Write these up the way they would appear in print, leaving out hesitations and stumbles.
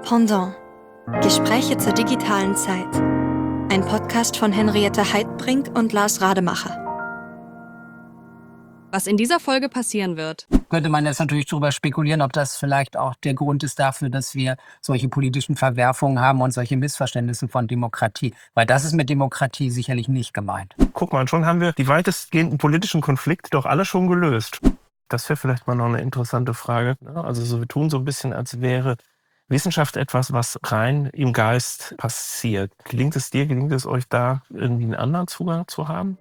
Pendant. Gespräche zur digitalen Zeit. Ein Podcast von Henriette Heidbrink und Lars Rademacher. Was in dieser Folge passieren wird. Könnte man jetzt natürlich darüber spekulieren, ob das vielleicht auch der Grund ist dafür, dass wir solche politischen Verwerfungen haben und solche Missverständnisse von Demokratie. Weil das ist mit Demokratie sicherlich nicht gemeint. Guck mal, schon haben wir die weitestgehenden politischen Konflikte doch alle schon gelöst. Das wäre vielleicht mal noch eine interessante Frage. Also so, wir tun so ein bisschen, als wäre Wissenschaft etwas, was rein im Geist passiert. Gelingt es euch da irgendwie einen anderen Zugang zu haben?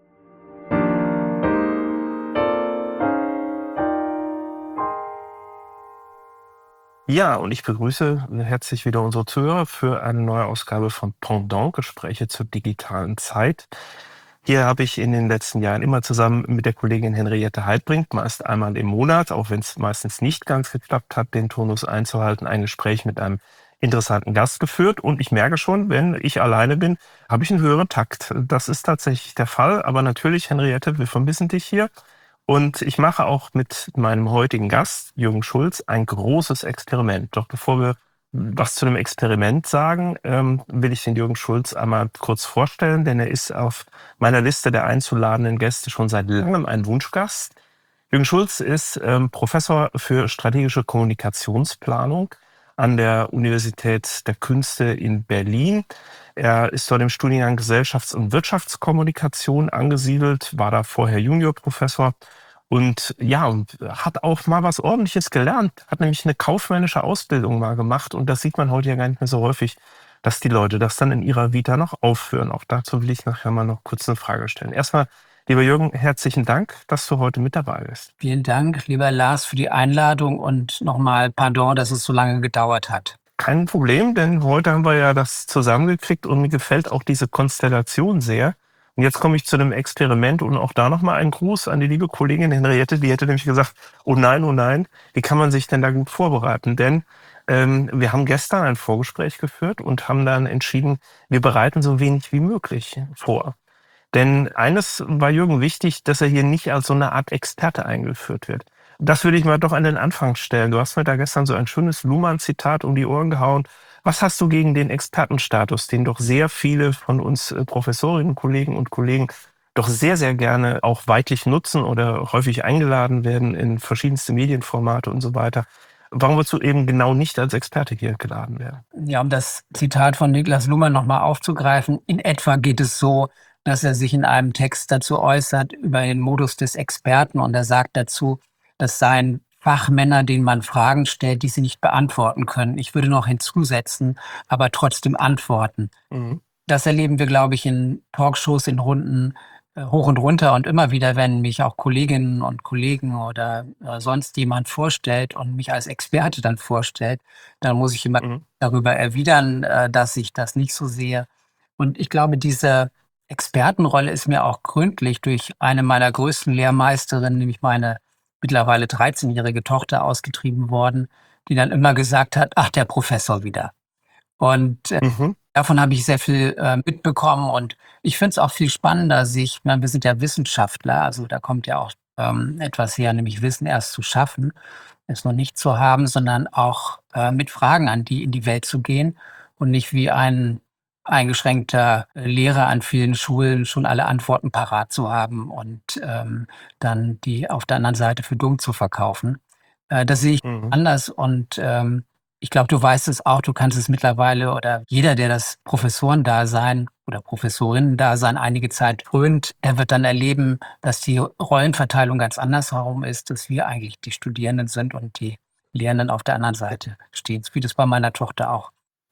Ja, und ich begrüße herzlich wieder unsere Zuhörer für eine neue Ausgabe von Pendant, Gespräche zur digitalen Zeit. Hier habe ich in den letzten Jahren immer zusammen mit der Kollegin Henriette Heidbrink, meist einmal im Monat, auch wenn es meistens nicht ganz geklappt hat, den Turnus einzuhalten, ein Gespräch mit einem interessanten Gast geführt. Und ich merke schon, wenn ich alleine bin, habe ich einen höheren Takt. Das ist tatsächlich der Fall. Aber natürlich, Henriette, wir vermissen dich hier. Und ich mache auch mit meinem heutigen Gast, Jürgen Schulz, ein großes Experiment. Doch bevor wir was zu dem Experiment sagen, will ich den Jürgen Schulz einmal kurz vorstellen, denn er ist auf meiner Liste der einzuladenden Gäste schon seit langem ein Wunschgast. Jürgen Schulz ist Professor für strategische Kommunikationsplanung an der Universität der Künste in Berlin. Er ist dort im Studiengang Gesellschafts- und Wirtschaftskommunikation angesiedelt, war da vorher Juniorprofessor und hat auch mal was Ordentliches gelernt, hat nämlich eine kaufmännische Ausbildung mal gemacht und das sieht man heute ja gar nicht mehr so häufig, dass die Leute das dann in ihrer Vita noch aufführen. Auch dazu will ich nachher mal noch kurz eine Frage stellen. Erstmal, lieber Jürgen, herzlichen Dank, dass du heute mit dabei bist. Vielen Dank, lieber Lars, für die Einladung und nochmal pardon, dass es so lange gedauert hat. Kein Problem, denn heute haben wir ja das zusammengekriegt und mir gefällt auch diese Konstellation sehr. Und jetzt komme ich zu dem Experiment und auch da nochmal einen Gruß an die liebe Kollegin Henriette, die hätte nämlich gesagt, oh nein, wie kann man sich denn da gut vorbereiten? Denn wir haben gestern ein Vorgespräch geführt und haben dann entschieden, wir bereiten so wenig wie möglich vor. Denn eines war Jürgen wichtig, dass er hier nicht als so eine Art Experte eingeführt wird. Das würde ich mal doch an den Anfang stellen. Du hast mir da gestern so ein schönes Luhmann-Zitat um die Ohren gehauen. Was hast du gegen den Expertenstatus, den doch sehr viele von uns Professorinnen, Kollegen und Kollegen doch sehr, sehr gerne auch weitlich nutzen oder häufig eingeladen werden in verschiedenste Medienformate und so weiter? Warum würdest du eben genau nicht als Experte hier geladen werden? Ja, um das Zitat von Niklas Luhmann nochmal aufzugreifen, in etwa geht es so, dass er sich in einem Text dazu äußert über den Modus des Experten und er sagt dazu, das seien Fachmänner, denen man Fragen stellt, die sie nicht beantworten können. Ich würde noch hinzusetzen, aber trotzdem antworten. Mhm. Das erleben wir, glaube ich, in Talkshows, in Runden hoch und runter und immer wieder, wenn mich auch Kolleginnen und Kollegen oder sonst jemand vorstellt und mich als Experte dann vorstellt, dann muss ich immer darüber erwidern, dass ich das nicht so sehe. Und ich glaube, diese Expertenrolle ist mir auch gründlich durch eine meiner größten Lehrmeisterinnen, nämlich meine mittlerweile 13-jährige Tochter, ausgetrieben worden, die dann immer gesagt hat, ach, der Professor wieder. Und davon habe ich sehr viel mitbekommen und ich finde es auch viel spannender, wir sind ja Wissenschaftler, also da kommt ja auch etwas her, nämlich Wissen erst zu schaffen, es noch nicht zu haben, sondern auch mit Fragen in die Welt zu gehen und nicht wie ein eingeschränkter Lehrer an vielen Schulen schon alle Antworten parat zu haben und dann die auf der anderen Seite für dumm zu verkaufen. Das sehe ich anders und ich glaube, du weißt es auch, du kannst es mittlerweile oder jeder, der das Professorendasein oder Professorinnendasein einige Zeit frönt, er wird dann erleben, dass die Rollenverteilung ganz andersherum ist, dass wir eigentlich die Studierenden sind und die Lehrenden auf der anderen Seite stehen, wie das bei meiner Tochter auch.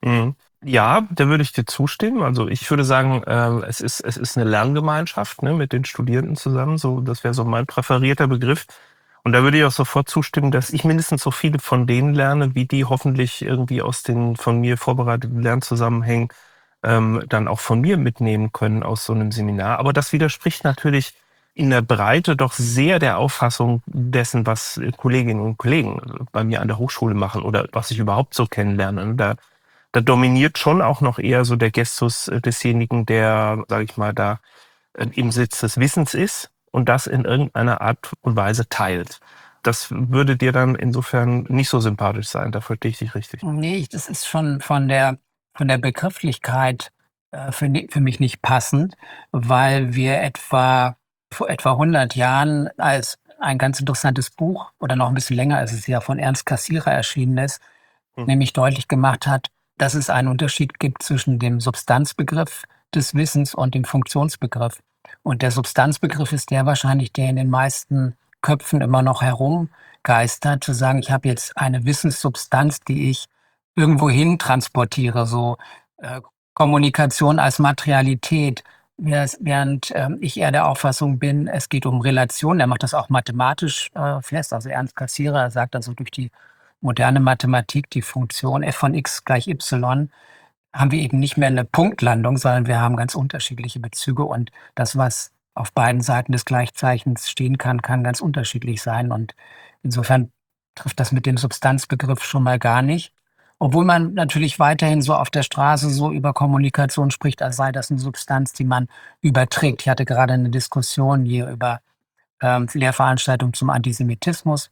Ja, da würde ich dir zustimmen. Also ich würde sagen, es ist eine Lerngemeinschaft, ne, mit den Studierenden zusammen. So, das wäre so mein präferierter Begriff. Und da würde ich auch sofort zustimmen, dass ich mindestens so viele von denen lerne, wie die hoffentlich irgendwie aus den von mir vorbereiteten Lernzusammenhängen dann auch von mir mitnehmen können aus so einem Seminar. Aber das widerspricht natürlich in der Breite doch sehr der Auffassung dessen, was Kolleginnen und Kollegen bei mir an der Hochschule machen oder was ich überhaupt so kennenlerne. Da dominiert schon auch noch eher so der Gestus desjenigen, der, sage ich mal, da im Sitz des Wissens ist und das in irgendeiner Art und Weise teilt. das würde dir dann insofern nicht so sympathisch sein. Da verstehe ich dich richtig. Nee, das ist schon von der Begrifflichkeit für mich nicht passend, weil wir vor etwa 100 Jahren als ein ganz interessantes Buch oder noch ein bisschen länger, als es ja von Ernst Cassirer erschienen ist, Hm. nämlich deutlich gemacht hat, dass es einen Unterschied gibt zwischen dem Substanzbegriff des Wissens und dem Funktionsbegriff. Und der Substanzbegriff ist der wahrscheinlich, der in den meisten Köpfen immer noch herumgeistert, zu sagen, ich habe jetzt eine Wissenssubstanz, die ich irgendwohin transportiere, so äh, Kommunikation als Materialität. Während ich eher der Auffassung bin, es geht um Relation. Er macht das auch mathematisch fest. Also Ernst Cassirer sagt also durch die moderne Mathematik, die Funktion f von x gleich y, haben wir eben nicht mehr eine Punktlandung, sondern wir haben ganz unterschiedliche Bezüge. Und das, was auf beiden Seiten des Gleichzeichens stehen kann, kann ganz unterschiedlich sein. Und insofern trifft das mit dem Substanzbegriff schon mal gar nicht. Obwohl man natürlich weiterhin so auf der Straße so über Kommunikation spricht, als sei das eine Substanz, die man überträgt. Ich hatte gerade eine Diskussion hier über Lehrveranstaltungen zum Antisemitismus.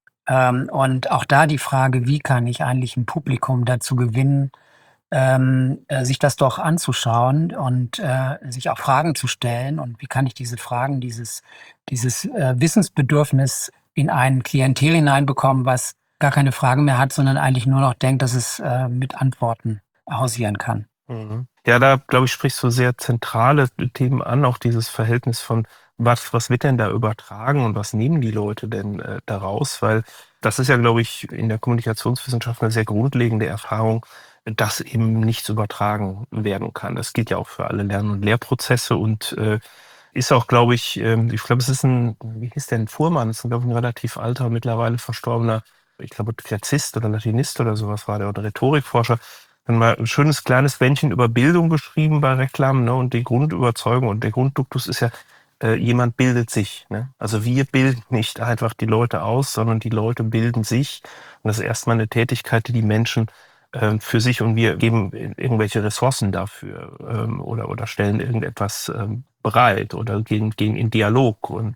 Und auch da die Frage, wie kann ich eigentlich ein Publikum dazu gewinnen, sich das doch anzuschauen und sich auch Fragen zu stellen. Und wie kann ich diese Fragen, dieses Wissensbedürfnis in ein Klientel hineinbekommen, was gar keine Fragen mehr hat, sondern eigentlich nur noch denkt, dass es mit Antworten hausieren kann. Mhm. Ja, da, glaube ich, sprichst du sehr zentrale Themen an, auch dieses Verhältnis von, was wird denn da übertragen und was nehmen die Leute denn daraus? Weil das ist ja, glaube ich, in der Kommunikationswissenschaft eine sehr grundlegende Erfahrung, dass eben nichts übertragen werden kann. Das gilt ja auch für alle Lern- und Lehrprozesse und ist auch, glaube ich, es ist wie hieß der denn, Fuhrmann, das ist, glaube ich, ein relativ alter, mittlerweile verstorbener, ich glaube, Klassist oder Latinist oder sowas war der, oder Rhetorikforscher, dann mal ein schönes kleines Bändchen über Bildung geschrieben bei Reklam, ne? Und die Grundüberzeugung und der Grundduktus ist ja, jemand bildet sich. Ne? Also wir bilden nicht einfach die Leute aus, sondern die Leute bilden sich. Und das ist erstmal eine Tätigkeit, die Menschen für sich, und wir geben irgendwelche Ressourcen dafür oder stellen irgendetwas bereit oder gehen in Dialog und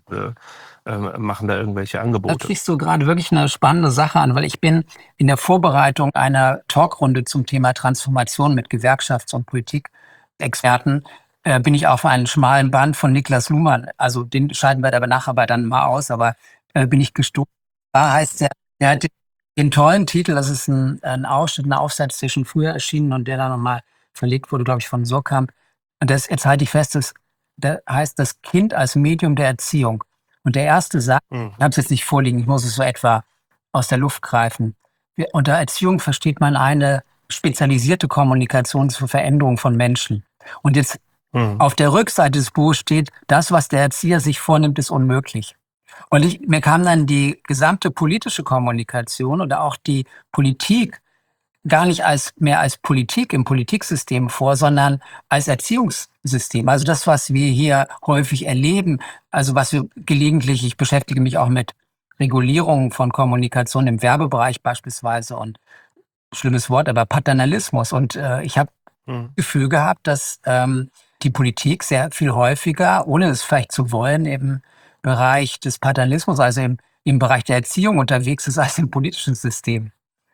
machen da irgendwelche Da Angebote. sprichst du gerade wirklich eine spannende Sache an, weil ich bin in der Vorbereitung einer Talkrunde zum Thema Transformation mit Gewerkschafts- und Politikexperten bin ich auf einen schmalen Band von Niklas Luhmann, also den scheiden wir aber nachher dann mal aus, aber bin ich gestoßen. Da heißt der hat den tollen Titel, das ist ein Ausschnitt, ein Aufsatz, der schon früher erschienen und der dann nochmal verlegt wurde, glaube ich, von Surkamp. Und das, jetzt halte ich fest, der heißt das Kind als Medium der Erziehung. Und der erste Satz, ich habe es jetzt nicht vorliegen, ich muss es so etwa aus der Luft greifen. Unter Erziehung versteht man eine spezialisierte Kommunikation zur Veränderung von Menschen. Und jetzt auf der Rückseite des Buchs steht, das, was der Erzieher sich vornimmt, ist unmöglich. Und mir kam dann die gesamte politische Kommunikation oder auch die Politik gar nicht mehr als Politik im Politiksystem vor, sondern als Erziehungssystem. Also das, was wir hier häufig erleben, also was wir gelegentlich, ich beschäftige mich auch mit Regulierung von Kommunikation im Werbebereich beispielsweise und schlimmes Wort, aber Paternalismus. Und ich habe das Gefühl gehabt, dass die Politik sehr viel häufiger, ohne es vielleicht zu wollen, im Bereich des Paternalismus, also im Bereich der Erziehung unterwegs ist als im politischen System.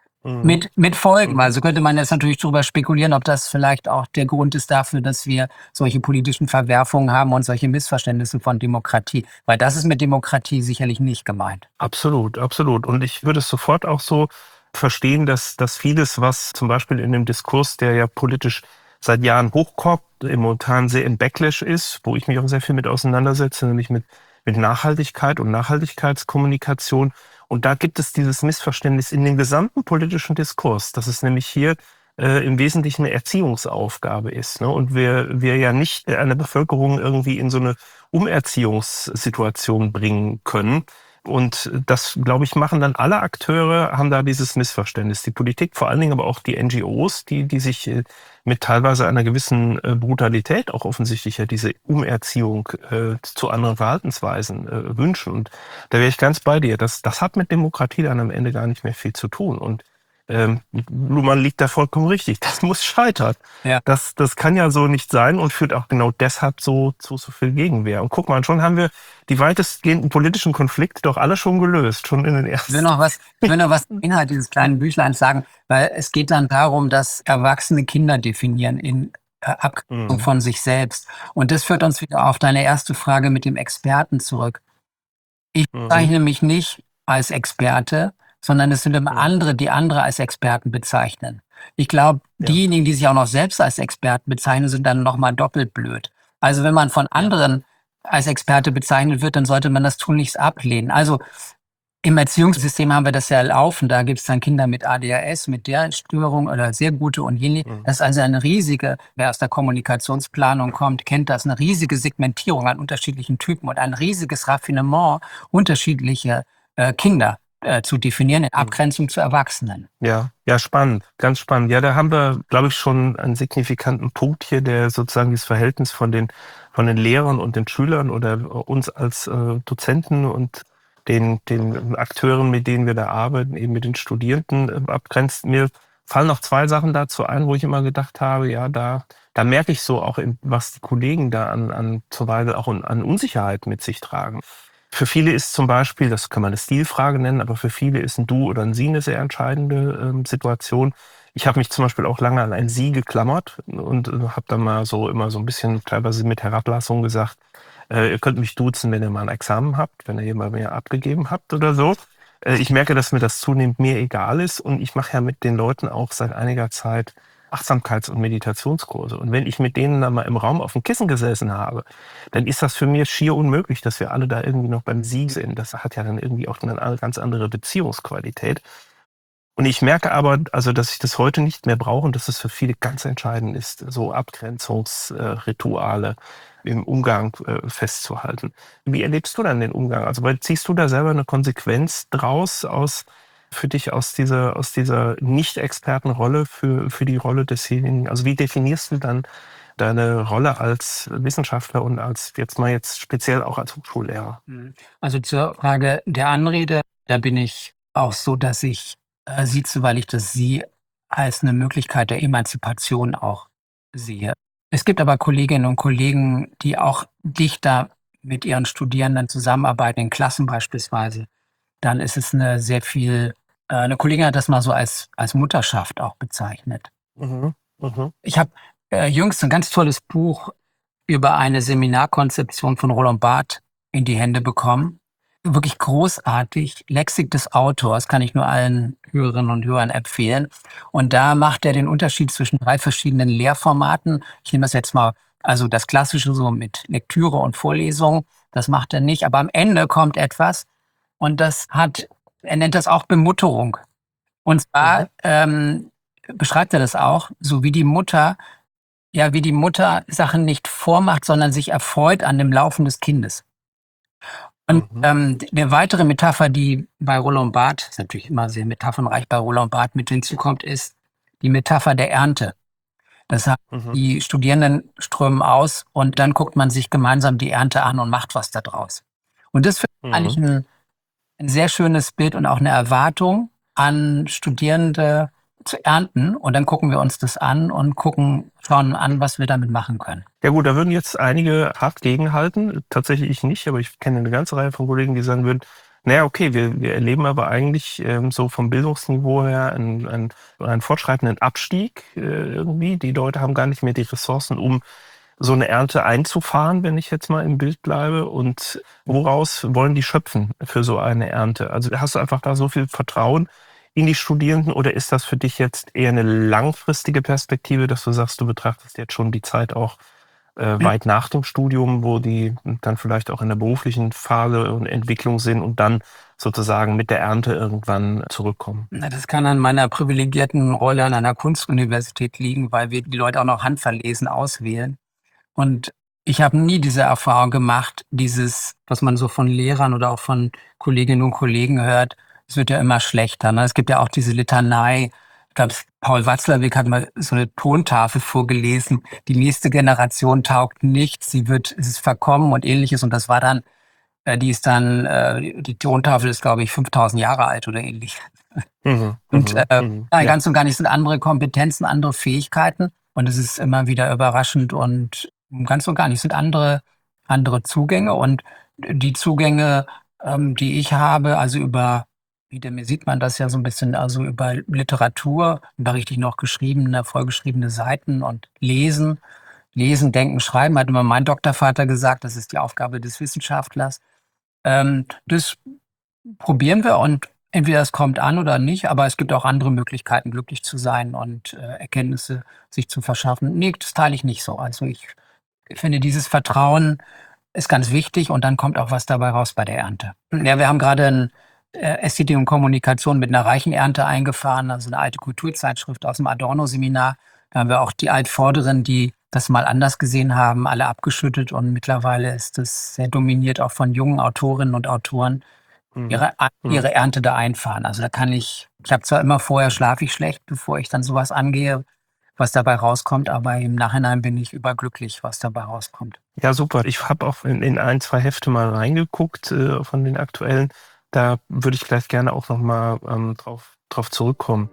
Mit Folgen. Also könnte man jetzt natürlich darüber spekulieren, ob das vielleicht auch der Grund ist dafür, dass wir solche politischen Verwerfungen haben und solche Missverständnisse von Demokratie. Weil das ist mit Demokratie sicherlich nicht gemeint. Absolut, absolut. Und ich würde es sofort auch so verstehen, dass vieles, was zum Beispiel in dem Diskurs, der ja politisch seit Jahren hochkocht, im momentan sehr im Backlash ist, wo ich mich auch sehr viel mit auseinandersetze, nämlich mit Nachhaltigkeit und Nachhaltigkeitskommunikation. Und da gibt es dieses Missverständnis in dem gesamten politischen Diskurs, dass es nämlich hier im Wesentlichen eine Erziehungsaufgabe ist. Ne? Und wir ja nicht eine Bevölkerung irgendwie in so eine Umerziehungssituation bringen können. Und das, glaube ich, machen dann alle Akteure, haben da dieses Missverständnis. Die Politik, vor allen Dingen aber auch die NGOs, die sich mit teilweise einer gewissen Brutalität auch offensichtlich ja diese Umerziehung zu anderen Verhaltensweisen wünschen. Und da wäre ich ganz bei dir. Das hat mit Demokratie dann am Ende gar nicht mehr viel zu tun. Und Luhmann liegt da vollkommen richtig. Das muss scheitern. Ja. Das kann ja so nicht sein und führt auch genau deshalb zu viel Gegenwehr. Und guck mal, schon haben wir die weitestgehenden politischen Konflikte doch alle schon gelöst, schon in den ersten. Ich will noch was zum Inhalt dieses kleinen Büchleins sagen, weil es geht dann darum, dass erwachsene Kinder definieren in Abgrenzung von sich selbst. Und das führt uns wieder auf deine erste Frage mit dem Experten zurück. Ich bezeichne mich nicht als Experte, sondern es sind immer andere, die andere als Experten bezeichnen. Ich glaube, diejenigen, die sich auch noch selbst als Experten bezeichnen, sind dann nochmal doppelt blöd. Also wenn man von anderen als Experte bezeichnet wird, dann sollte man das tunlichst ablehnen. Also im Erziehungssystem haben wir das ja laufen. Da gibt es dann Kinder mit ADHS, mit der Störung oder sehr gute und jene. Das ist also eine riesige, wer aus der Kommunikationsplanung kommt, kennt das, eine riesige Segmentierung an unterschiedlichen Typen und ein riesiges Raffinement, unterschiedliche Kinder zu definieren in Abgrenzung zu Erwachsenen. Ja, spannend, ganz spannend. Ja, da haben wir, glaube ich, schon einen signifikanten Punkt hier, der sozusagen dieses Verhältnis von den Lehrern und den Schülern oder uns als Dozenten und den Akteuren, mit denen wir da arbeiten, eben mit den Studierenden abgrenzt. Mir fallen noch 2 Sachen dazu ein, wo ich immer gedacht habe, ja, da merke ich so auch, was die Kollegen da an zuweilen auch an Unsicherheit mit sich tragen. Für viele ist zum Beispiel, das kann man eine Stilfrage nennen, aber für viele ist ein Du oder ein Sie eine sehr entscheidende Situation. Ich habe mich zum Beispiel auch lange an ein Sie geklammert und habe dann mal immer so ein bisschen teilweise mit Herablassung gesagt, ihr könnt mich duzen, wenn ihr mal ein Examen habt, wenn ihr hier mal mehr abgegeben habt oder so. Ich merke, dass mir das zunehmend mir egal ist und ich mache ja mit den Leuten auch seit einiger Zeit Achtsamkeits- und Meditationskurse. Und wenn ich mit denen dann mal im Raum auf dem Kissen gesessen habe, dann ist das für mich schier unmöglich, dass wir alle da irgendwie noch beim Sie sind. Das hat ja dann irgendwie auch eine ganz andere Beziehungsqualität. Und ich merke aber, also, dass ich das heute nicht mehr brauche und dass es für viele ganz entscheidend ist, so Abgrenzungsrituale im Umgang festzuhalten. Wie erlebst du dann den Umgang? Also ziehst du da selber eine Konsequenz draus für dich aus dieser Nicht-Expertenrolle für die Rolle desjenigen? Also wie definierst du dann deine Rolle als Wissenschaftler und als jetzt speziell auch als Hochschullehrer? Also zur Frage der Anrede, da bin ich auch so, dass ich sieze, weil ich das Sie als eine Möglichkeit der Emanzipation auch sehe. Es gibt aber Kolleginnen und Kollegen, die auch dichter mit ihren Studierenden zusammenarbeiten, in Klassen beispielsweise. Dann ist es eine Kollegin hat das mal so als Mutterschaft auch bezeichnet. Ich habe jüngst ein ganz tolles Buch über eine Seminarkonzeption von Roland Barthes in die Hände bekommen. Wirklich großartig. Lexik des Autors kann ich nur allen Hörerinnen und Hörern empfehlen. Und da macht er den Unterschied zwischen 3 verschiedenen Lehrformaten. Ich nehme das jetzt mal, also das Klassische so mit Lektüre und Vorlesung. Das macht er nicht. Aber am Ende kommt etwas und er nennt das auch Bemutterung. Und zwar beschreibt er das auch, so wie die Mutter Sachen nicht vormacht, sondern sich erfreut an dem Laufen des Kindes. Und eine weitere Metapher, die bei Roland Barthes, ist natürlich immer sehr metaphernreich, bei Roland Barthes mit hinzukommt, ist die Metapher der Ernte. Das heißt, die Studierenden strömen aus und dann guckt man sich gemeinsam die Ernte an und macht was daraus. Und das finde ich eigentlich ein sehr schönes Bild und auch eine Erwartung an Studierende zu ernten. Und dann gucken wir uns das an und schauen an, was wir damit machen können. Ja gut, da würden jetzt einige hart gegenhalten. Tatsächlich ich nicht, aber ich kenne eine ganze Reihe von Kollegen, die sagen würden, naja, okay, wir erleben aber eigentlich so vom Bildungsniveau her einen fortschreitenden Abstieg irgendwie. Die Leute haben gar nicht mehr die Ressourcen, um so eine Ernte einzufahren, wenn ich jetzt mal im Bild bleibe. Und woraus wollen die schöpfen für so eine Ernte? Also hast du einfach da so viel Vertrauen in die Studierenden oder ist das für dich jetzt eher eine langfristige Perspektive, dass du sagst, du betrachtest jetzt schon die Zeit auch weit nach dem Studium, wo die dann vielleicht auch in der beruflichen Phase und Entwicklung sind und dann sozusagen mit der Ernte irgendwann zurückkommen? Das kann an meiner privilegierten Rolle an einer Kunstuniversität liegen, weil wir die Leute auch noch handverlesen auswählen. Und ich habe nie diese Erfahrung gemacht, was man so von Lehrern oder auch von Kolleginnen und Kollegen hört, es wird ja immer schlechter. Ne? Es gibt ja auch diese Litanei. Ich glaube, Paul Watzlawick hat mal so eine Tontafel vorgelesen. Die nächste Generation taugt nichts, es ist verkommen und ähnliches. Und das war dann, die Tontafel ist, glaube ich, 5000 Jahre alt oder ähnlich. Und nein, Ja. ganz und gar nicht, sind andere Kompetenzen, andere Fähigkeiten. Und es ist immer wieder überraschend und ganz und gar nicht, sind andere Zugänge. Und die Zugänge, die ich habe, also wieder mir sieht man das ja so ein bisschen, also über Literatur, über richtig noch geschriebene, vollgeschriebene Seiten und Lesen, Denken, Schreiben, hat immer mein Doktorvater gesagt, das ist die Aufgabe des Wissenschaftlers. Das probieren wir und entweder es kommt an oder nicht, aber es gibt auch andere Möglichkeiten, glücklich zu sein und Erkenntnisse sich zu verschaffen. Nee, das teile ich nicht so. Also ich finde, dieses Vertrauen ist ganz wichtig und dann kommt auch was dabei raus bei der Ernte. Ja, wir haben gerade ein Ästhetik und Kommunikation mit einer reichen Ernte eingefahren, also eine alte Kulturzeitschrift aus dem Adorno-Seminar. Da haben wir auch die Altvorderen, die das mal anders gesehen haben, alle abgeschüttet und mittlerweile ist es sehr dominiert auch von jungen Autorinnen und Autoren, ihre Ernte da einfahren. Also da ich habe zwar immer vorher schlafe ich schlecht, bevor ich dann sowas angehe, was dabei rauskommt, aber im Nachhinein bin ich überglücklich, was dabei rauskommt. Ja, super. Ich habe auch in ein, zwei Hefte mal reingeguckt von den aktuellen. Da würde ich gleich gerne auch nochmal drauf zurückkommen.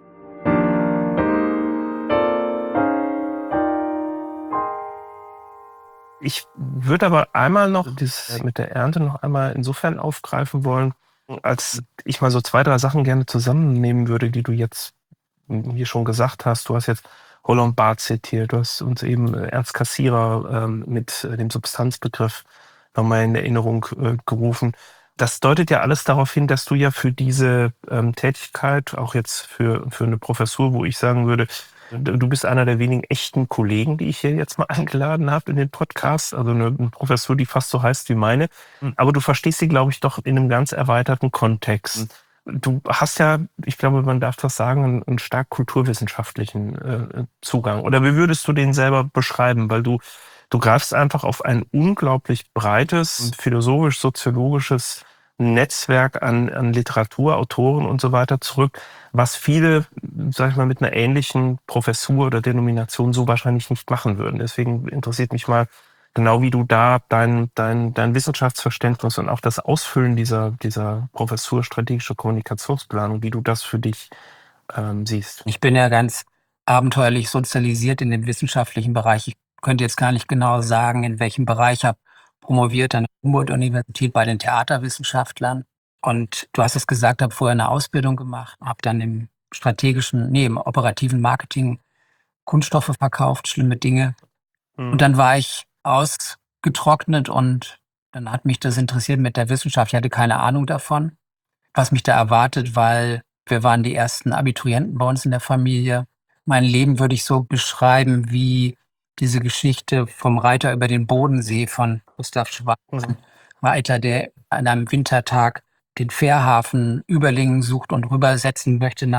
Ich würde aber einmal noch das mit der Ernte noch einmal insofern aufgreifen wollen, als ich mal so 2, 3 Sachen gerne zusammennehmen würde, die du jetzt hier schon gesagt hast. Du hast jetzt Roland Barthes zitiert, du hast uns eben Ernst Cassirer mit dem Substanzbegriff nochmal in Erinnerung gerufen. Das deutet ja alles darauf hin, dass du ja für diese Tätigkeit, auch jetzt für eine Professur, wo ich sagen würde, du bist einer der wenigen echten Kollegen, die ich hier jetzt mal eingeladen habe in den Podcast. Also eine Professur, die fast so heißt wie meine. Aber du verstehst sie, glaube ich, doch in einem ganz erweiterten Kontext. Du hast ja, ich glaube, man darf das sagen, einen stark kulturwissenschaftlichen Zugang. Oder wie würdest du den selber beschreiben? Weil du greifst einfach auf ein unglaublich breites, philosophisch-soziologisches Netzwerk an Literatur, Autoren und so weiter zurück, was viele, sag ich mal, mit einer ähnlichen Professur oder Denomination so wahrscheinlich nicht machen würden. Deswegen interessiert mich mal genau, wie du da dein Wissenschaftsverständnis und auch das Ausfüllen dieser Professur strategische Kommunikationsplanung, wie du das für dich siehst. Ich bin ja ganz abenteuerlich sozialisiert in dem wissenschaftlichen Bereich. Ich könnte jetzt gar nicht genau sagen, in welchem Bereich. Ich habe promoviert an der Humboldt-Universität bei den Theaterwissenschaftlern. Und du hast es gesagt, habe vorher eine Ausbildung gemacht, habe dann im operativen Marketing Kunststoffe verkauft, schlimme Dinge. Und dann war ich ausgetrocknet und dann hat mich das interessiert mit der Wissenschaft. Ich hatte keine Ahnung davon, was mich da erwartet, weil wir waren die ersten Abiturienten bei uns in der Familie. Mein Leben würde ich so beschreiben wie diese Geschichte vom Reiter über den Bodensee von Gustav Schwab. Ein Reiter, der an einem Wintertag den Fährhafen Überlingen sucht und rübersetzen möchte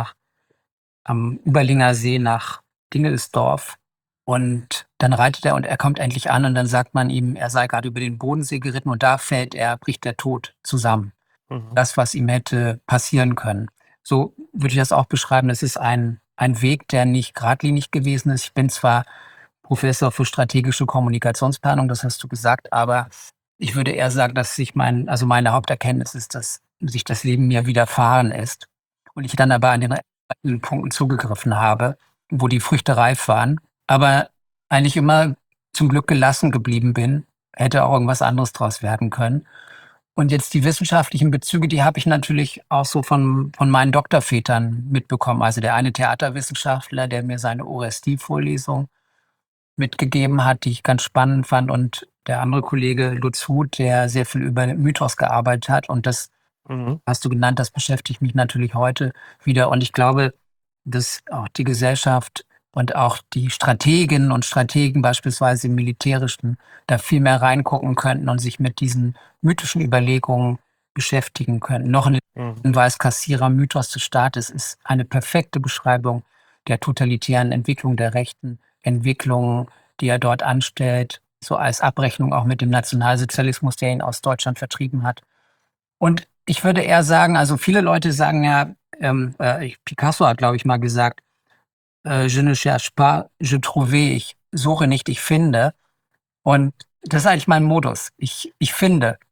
am Überlinger See nach Dingelsdorf. Und dann reitet er und er kommt endlich an und dann sagt man ihm, er sei gerade über den Bodensee geritten und da bricht der Tod zusammen. Das, was ihm hätte passieren können. So würde ich das auch beschreiben. Das ist ein Weg, der nicht geradlinig gewesen ist. Ich bin zwar Professor für strategische Kommunikationsplanung, das hast du gesagt, aber ich würde eher sagen, dass meine Haupterkenntnis ist, dass sich das Leben mir widerfahren ist und ich dann aber an den Punkten zugegriffen habe, wo die Früchte reif waren, aber eigentlich immer zum Glück gelassen geblieben bin, hätte auch irgendwas anderes draus werden können. Und jetzt die wissenschaftlichen Bezüge, die habe ich natürlich auch so von meinen Doktorvätern mitbekommen. Also der eine Theaterwissenschaftler, der mir seine Oresty-Vorlesung mitgegeben hat, die ich ganz spannend fand. Und der andere Kollege Lutz Huth, der sehr viel über Mythos gearbeitet hat. Und das hast du genannt, das beschäftigt mich natürlich heute wieder. Und ich glaube, dass auch die Gesellschaft und auch die Strateginnen und Strategen beispielsweise im Militärischen da viel mehr reingucken könnten und sich mit diesen mythischen Überlegungen beschäftigen könnten. Noch ein Hinweis, Cassirer Mythos des Staates ist eine perfekte Beschreibung der totalitären Entwicklung, der rechten Entwicklung, die er dort anstellt, so als Abrechnung auch mit dem Nationalsozialismus, der ihn aus Deutschland vertrieben hat. Und ich würde eher sagen, also viele Leute sagen ja, Picasso hat, glaube ich, mal gesagt, je ne cherche pas, je trouve, ich suche nicht, ich finde. Und das ist eigentlich mein Modus. Ich finde.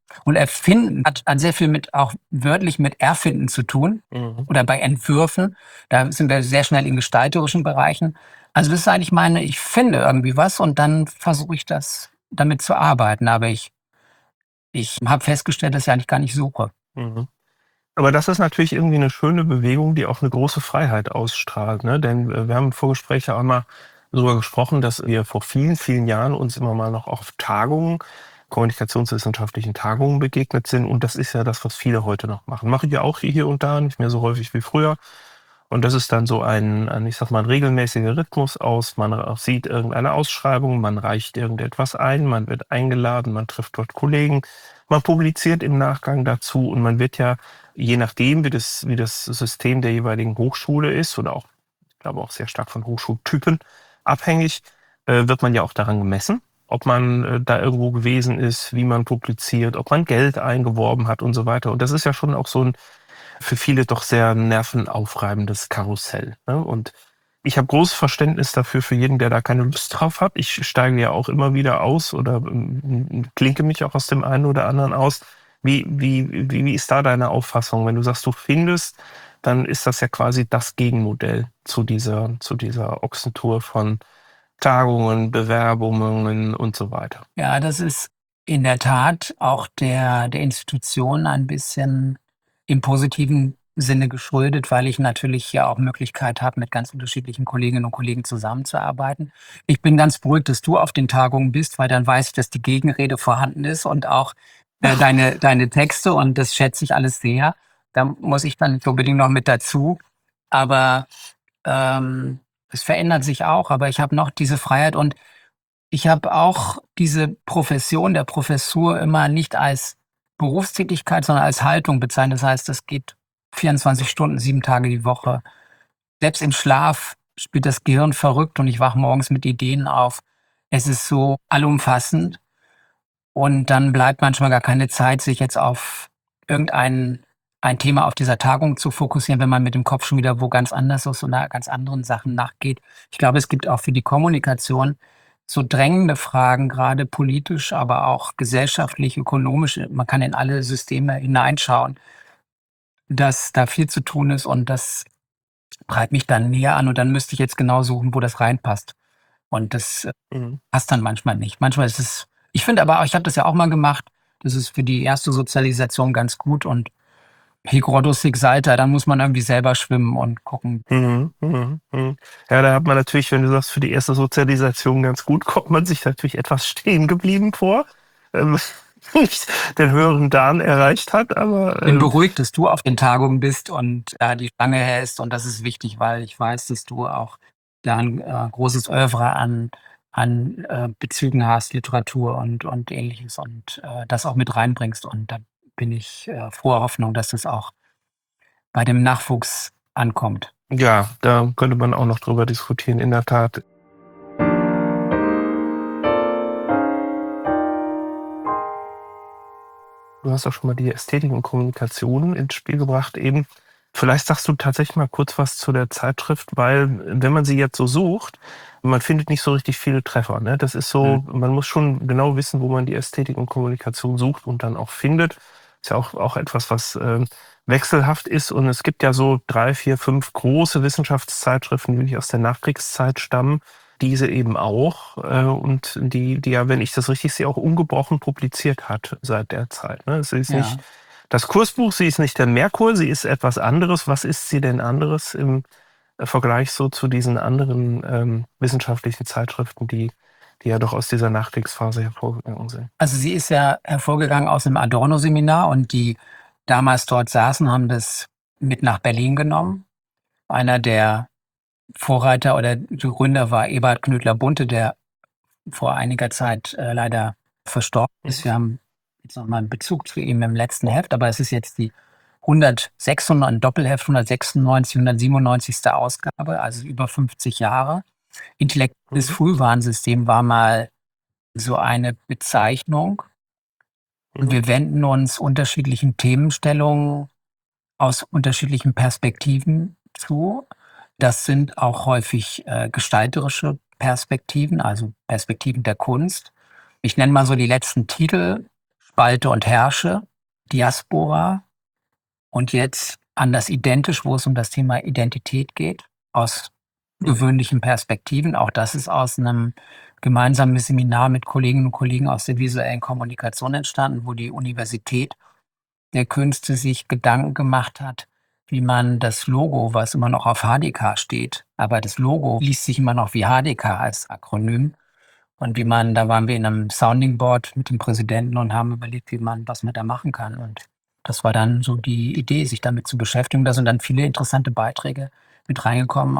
Und Erfinden hat sehr viel mit, auch wörtlich mit Erfinden zu tun oder bei Entwürfen. Da sind wir sehr schnell in gestalterischen Bereichen. Also das ist eigentlich ich finde irgendwie was und dann versuche ich damit zu arbeiten. Aber ich habe festgestellt, dass ich eigentlich gar nicht suche. Mhm. Aber das ist natürlich irgendwie eine schöne Bewegung, die auch eine große Freiheit ausstrahlt, ne? Denn, wir haben im Vorgespräch ja auch mal darüber gesprochen, dass wir vor vielen, vielen Jahren uns immer mal noch auf Tagungen, kommunikationswissenschaftlichen Tagungen begegnet sind. Und das ist ja das, was viele heute noch machen. Mache ich ja auch hier und da, nicht mehr so häufig wie früher. Und das ist dann so ich sage mal, ein regelmäßiger Rhythmus aus. Man sieht irgendeine Ausschreibung, man reicht irgendetwas ein, man wird eingeladen, man trifft dort Kollegen, man publiziert im Nachgang dazu und man wird ja, je nachdem, wie das System der jeweiligen Hochschule ist oder auch, ich glaube auch sehr stark von Hochschultypen abhängig, wird man ja auch daran gemessen, ob man da irgendwo gewesen ist, wie man publiziert, ob man Geld eingeworben hat und so weiter. Und das ist ja schon auch so ein für viele doch sehr nervenaufreibendes Karussell, ne? Und ich habe großes Verständnis dafür für jeden, der da keine Lust drauf hat. Ich steige ja auch immer wieder aus oder klinke mich auch aus dem einen oder anderen aus. Wie ist da deine Auffassung? Wenn du sagst, du findest, dann ist das ja quasi das Gegenmodell zu dieser Ochsentour von Tagungen, Bewerbungen und so weiter. Ja, das ist in der Tat auch der Institution ein bisschen im positiven Sinne geschuldet, weil ich natürlich ja auch Möglichkeit habe, mit ganz unterschiedlichen Kolleginnen und Kollegen zusammenzuarbeiten. Ich bin ganz beruhigt, dass du auf den Tagungen bist, weil dann weiß ich, dass die Gegenrede vorhanden ist und auch deine Texte und das schätze ich alles sehr. Da muss ich dann nicht unbedingt noch mit dazu. Aber es verändert sich auch, aber ich habe noch diese Freiheit und ich habe auch diese Profession der Professur immer nicht als Berufstätigkeit, sondern als Haltung bezeichnet. Das heißt, das geht 24 Stunden, 7 Tage die Woche. Selbst im Schlaf spielt das Gehirn verrückt und ich wache morgens mit Ideen auf. Es ist so allumfassend und dann bleibt manchmal gar keine Zeit, sich jetzt auf ein Thema auf dieser Tagung zu fokussieren, wenn man mit dem Kopf schon wieder wo ganz anders ist und ganz anderen Sachen nachgeht. Ich glaube, es gibt auch für die Kommunikation so drängende Fragen, gerade politisch, aber auch gesellschaftlich, ökonomisch. Man kann in alle Systeme hineinschauen, dass da viel zu tun ist und das treibt mich dann näher an und dann müsste ich jetzt genau suchen, wo das reinpasst. Und das Mhm. passt dann manchmal nicht. Manchmal ist es, ich finde aber, ich habe das ja auch mal gemacht, das ist für die erste Sozialisation ganz gut und Hic Rhodus hic salta, dann muss man irgendwie selber schwimmen und gucken. Mhm, mhm, mhm. Ja, da hat man natürlich, wenn du sagst, für die erste Sozialisation ganz gut, kommt man sich natürlich etwas stehen geblieben vor, nicht den höheren Dan erreicht hat, aber Bin beruhigt, dass du auf den Tagungen bist und die Stange hältst und das ist wichtig, weil ich weiß, dass du auch da ein großes Oeuvre an Bezügen hast, Literatur und Ähnliches und das auch mit reinbringst und da bin ich froher Hoffnung, dass das auch bei dem Nachwuchs ankommt. ja, da könnte man auch noch drüber diskutieren, in der Tat. Du hast auch schon mal die Ästhetik und Kommunikation ins Spiel gebracht eben. Vielleicht sagst du tatsächlich mal kurz was zu der Zeitschrift, weil wenn man sie jetzt so sucht, man findet nicht so richtig viele Treffer, ne? Das ist so, man muss schon genau wissen, wo man die Ästhetik und Kommunikation sucht und dann auch findet. Ist ja auch etwas, was wechselhaft ist. Und es gibt ja so 3, 4, 5 große Wissenschaftszeitschriften, die wirklich aus der Nachkriegszeit stammen. Diese eben auch. Und die ja, wenn ich das richtig sehe, auch ungebrochen publiziert hat seit der Zeit. Ne? Es ist Ja. nicht das Kursbuch, sie ist nicht der Merkur, sie ist etwas anderes. Was ist sie denn anderes im Vergleich so zu diesen anderen wissenschaftlichen Zeitschriften, die ja doch aus dieser Nachkriegsphase hervorgegangen sind? Also sie ist ja hervorgegangen aus dem Adorno-Seminar und die damals dort saßen, haben das mit nach Berlin genommen. Einer der Vorreiter oder Gründer war Eberhard Knödler-Bunte, der vor einiger Zeit leider verstorben ist. Wir haben jetzt nochmal einen Bezug zu ihm im letzten Heft, aber es ist jetzt die 196, ein Doppelheft, 196, 197. Ausgabe, also über 50 Jahre. Intellektuelles Frühwarnsystem war mal so eine Bezeichnung. Und wir wenden uns unterschiedlichen Themenstellungen aus unterschiedlichen Perspektiven zu. Das sind auch häufig gestalterische Perspektiven, also Perspektiven der Kunst. Ich nenne mal so die letzten Titel: Spalte und Herrsche, Diaspora und jetzt anders identisch, wo es um das Thema Identität geht, aus gewöhnlichen Perspektiven. Auch das ist aus einem gemeinsamen Seminar mit Kolleginnen und Kollegen aus der visuellen Kommunikation entstanden, wo die Universität der Künste sich Gedanken gemacht hat, wie man das Logo, was immer noch auf HDK steht, aber das Logo liest sich immer noch wie HDK als Akronym. Und da waren wir in einem Sounding Board mit dem Präsidenten und haben überlegt, was man da machen kann. Und das war dann so die Idee, sich damit zu beschäftigen. Da sind dann viele interessante Beiträge mit reingekommen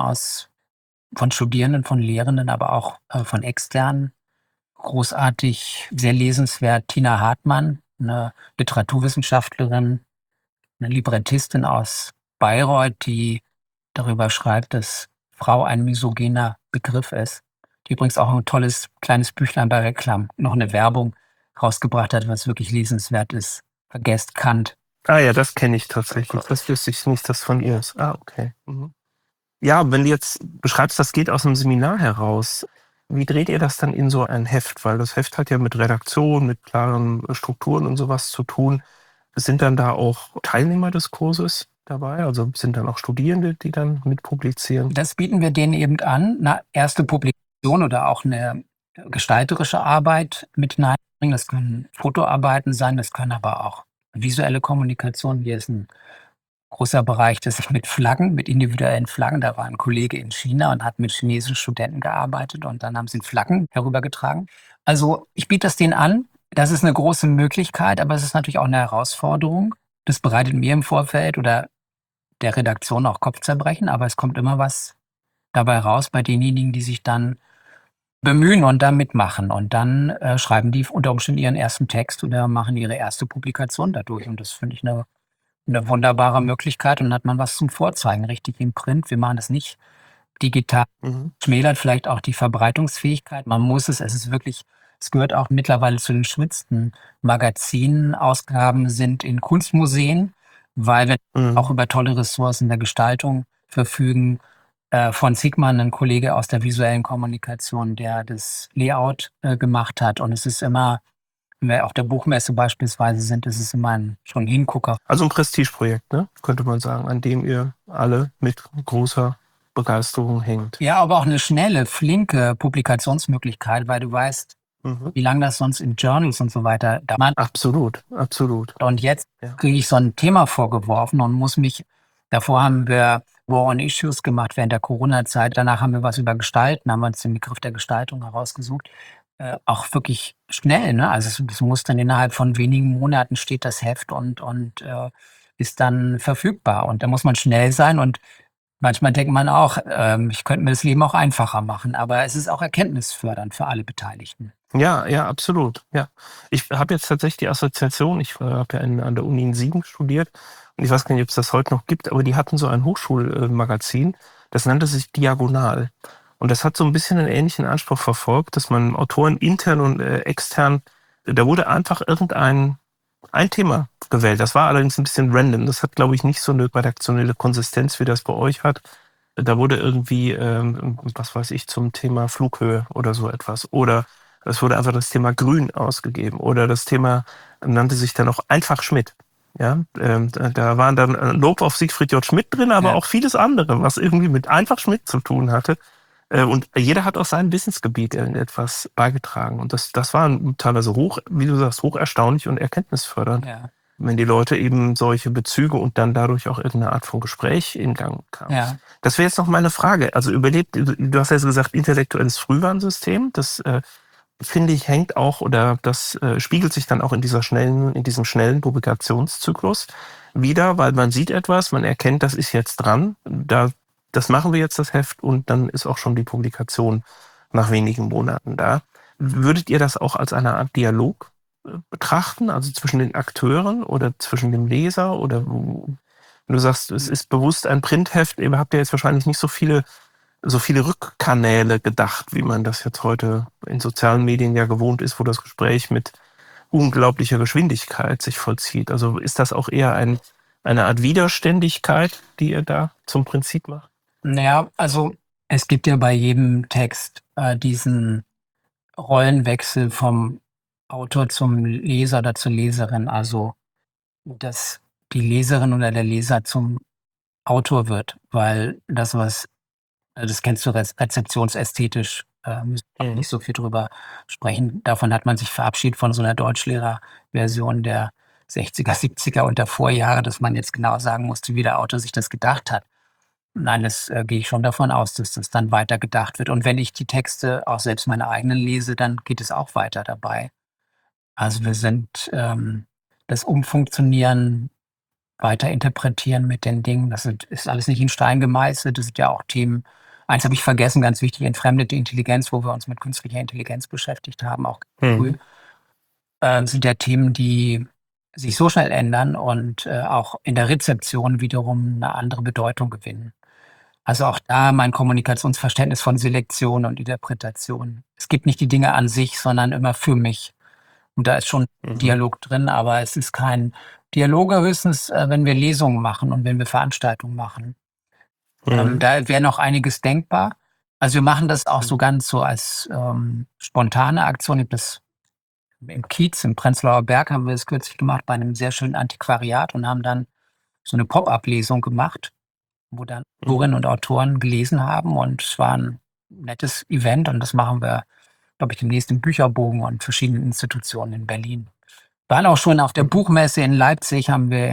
von Studierenden, von Lehrenden, aber auch von Externen. Großartig, sehr lesenswert, Tina Hartmann, eine Literaturwissenschaftlerin, eine Librettistin aus Bayreuth, die darüber schreibt, dass Frau ein misogyner Begriff ist. Die übrigens auch ein tolles kleines Büchlein bei Reklam, noch eine Werbung rausgebracht hat, was wirklich lesenswert ist. Vergesst Kant. Ah ja, das kenne ich tatsächlich. Das wüsste ich nicht, dass von ihr ist. Ah, okay. Mhm. Ja, wenn du jetzt beschreibst, das geht aus einem Seminar heraus, wie dreht ihr das dann in so ein Heft? Weil das Heft hat ja mit Redaktion, mit klaren Strukturen und sowas zu tun. Sind dann da auch Teilnehmer des Kurses dabei? Also sind dann auch Studierende, die dann mit publizieren? Das bieten wir denen eben an, eine erste Publikation oder auch eine gestalterische Arbeit mit hineinbringen. Das können Fotoarbeiten sein, das können aber auch visuelle Kommunikation. Hier ist ein großer Bereich, das sich mit individuellen Flaggen, da war ein Kollege in China und hat mit chinesischen Studenten gearbeitet und dann haben sie Flaggen herübergetragen. Also ich biete das denen an. Das ist eine große Möglichkeit, aber es ist natürlich auch eine Herausforderung. Das bereitet mir im Vorfeld oder der Redaktion auch Kopfzerbrechen, aber es kommt immer was dabei raus bei denjenigen, die sich dann bemühen und da mitmachen. Und dann schreiben die unter Umständen ihren ersten Text oder machen ihre erste Publikation dadurch. Und das finde ich eine wunderbare Möglichkeit. Und dann hat man was zum Vorzeigen, richtig im Print. Wir machen das nicht digital. Schmälert vielleicht auch die Verbreitungsfähigkeit. Man muss es gehört auch mittlerweile zu den schönsten Magazinen. Ausgaben sind in Kunstmuseen, weil wir auch über tolle Ressourcen der Gestaltung verfügen. Von Sigmann, ein Kollege aus der visuellen Kommunikation, der das Layout gemacht hat. Und es ist immer, wenn wir auf der Buchmesse beispielsweise sind, ist es immer schon ein Hingucker. Also ein Prestigeprojekt, ne? Könnte man sagen, an dem ihr alle mit großer Begeisterung hängt. Ja, aber auch eine schnelle, flinke Publikationsmöglichkeit, weil du weißt, wie lange das sonst in Journals und so weiter dauert. Absolut. Und jetzt kriege ich so ein Thema vorgeworfen und davor haben wir War on Issues gemacht während der Corona-Zeit. Danach haben wir was über Gestalten, haben wir uns den Begriff der Gestaltung herausgesucht. Auch wirklich schnell, ne? Also es muss dann innerhalb von wenigen Monaten steht das Heft und ist dann verfügbar. Und da muss man schnell sein und manchmal denkt man auch, ich könnte mir das Leben auch einfacher machen, aber es ist auch erkenntnisfördernd für alle Beteiligten. Ja, absolut. Ja. Ich habe jetzt tatsächlich die Assoziation, ich habe ja an der Uni in Siegen studiert und ich weiß gar nicht, ob es das heute noch gibt, aber die hatten so ein Hochschulmagazin, das nannte sich Diagonal. Und das hat so ein bisschen einen ähnlichen Anspruch verfolgt, dass man Autoren intern und extern, da wurde einfach ein Thema gewählt. Das war allerdings ein bisschen random. Das hat, glaube ich, nicht so eine redaktionelle Konsistenz, wie das bei euch hat. Da wurde irgendwie, was weiß ich, zum Thema Flughöhe oder so etwas. Oder es wurde einfach das Thema Grün ausgegeben. Oder das Thema nannte sich dann auch einfach Schmidt. Ja, da waren dann Lob auf Siegfried J. Schmidt drin, aber auch vieles andere, was irgendwie mit einfach Schmidt zu tun hatte. Und jeder hat aus seinem Wissensgebiet etwas beigetragen. Und das war teilweise wie du sagst, hoch erstaunlich und erkenntnisfördernd. Ja. Wenn die Leute eben solche Bezüge und dann dadurch auch irgendeine Art von Gespräch in Gang kamen. Ja. Das wäre jetzt noch meine Frage. Also du hast ja gesagt, intellektuelles Frühwarnsystem, das finde ich hängt auch oder das spiegelt sich dann auch in diesem schnellen Publikationszyklus wieder, weil man sieht etwas, man erkennt, das ist jetzt dran, das machen wir jetzt, das Heft, und dann ist auch schon die Publikation nach wenigen Monaten da. Würdet ihr das auch als eine Art Dialog betrachten, also zwischen den Akteuren oder zwischen dem Leser? Oder wenn du sagst, es ist bewusst ein Printheft, ihr habt ja jetzt wahrscheinlich nicht so viele Rückkanäle gedacht, wie man das jetzt heute in sozialen Medien ja gewohnt ist, wo das Gespräch mit unglaublicher Geschwindigkeit sich vollzieht. Also ist das auch eher eine Art Widerständigkeit, die ihr da zum Prinzip macht? Naja, also es gibt ja bei jedem Text diesen Rollenwechsel vom Autor zum Leser oder zur Leserin, also dass die Leserin oder der Leser zum Autor wird, weil das kennst du rezeptionsästhetisch, müssen wir Mhm. nicht so viel drüber sprechen. Davon hat man sich verabschiedet von so einer Deutschlehrer-Version der 60er, 70er und der Vorjahre, dass man jetzt genau sagen musste, wie der Autor sich das gedacht hat. Nein, das gehe ich schon davon aus, dass das dann weiter gedacht wird. Und wenn ich die Texte, auch selbst meine eigenen lese, dann geht es auch weiter dabei. Also wir sind das Umfunktionieren, weiter interpretieren mit den Dingen, ist alles nicht in Stein gemeißelt. Das sind ja auch Themen. Eins habe ich vergessen, ganz wichtig, entfremdete Intelligenz, wo wir uns mit künstlicher Intelligenz beschäftigt haben, auch früh, Mhm. sind ja Themen, die sich so schnell ändern und auch in der Rezeption wiederum eine andere Bedeutung gewinnen. Also auch da mein Kommunikationsverständnis von Selektion und Interpretation. Es gibt nicht die Dinge an sich, sondern immer für mich. Und da ist schon Mhm. Dialog drin, aber es ist kein Dialoge höchstens, wenn wir Lesungen machen und wenn wir Veranstaltungen machen. Mhm. Da wäre noch einiges denkbar. Also, wir machen das auch so Mhm. ganz so als, spontane Aktion. Ich habe das im Kiez, im Prenzlauer Berg haben wir das kürzlich gemacht bei einem sehr schönen Antiquariat und haben dann so 'ne Pop-up-Lesung gemacht, wo dann Mhm. Autorinnen und Autoren gelesen haben und es war 'n nettes Event und das machen wir, glaube ich, demnächst im Bücherbogen und verschiedenen Institutionen in Berlin. Waren auch schon auf der Mhm. Buchmesse in Leipzig, haben wir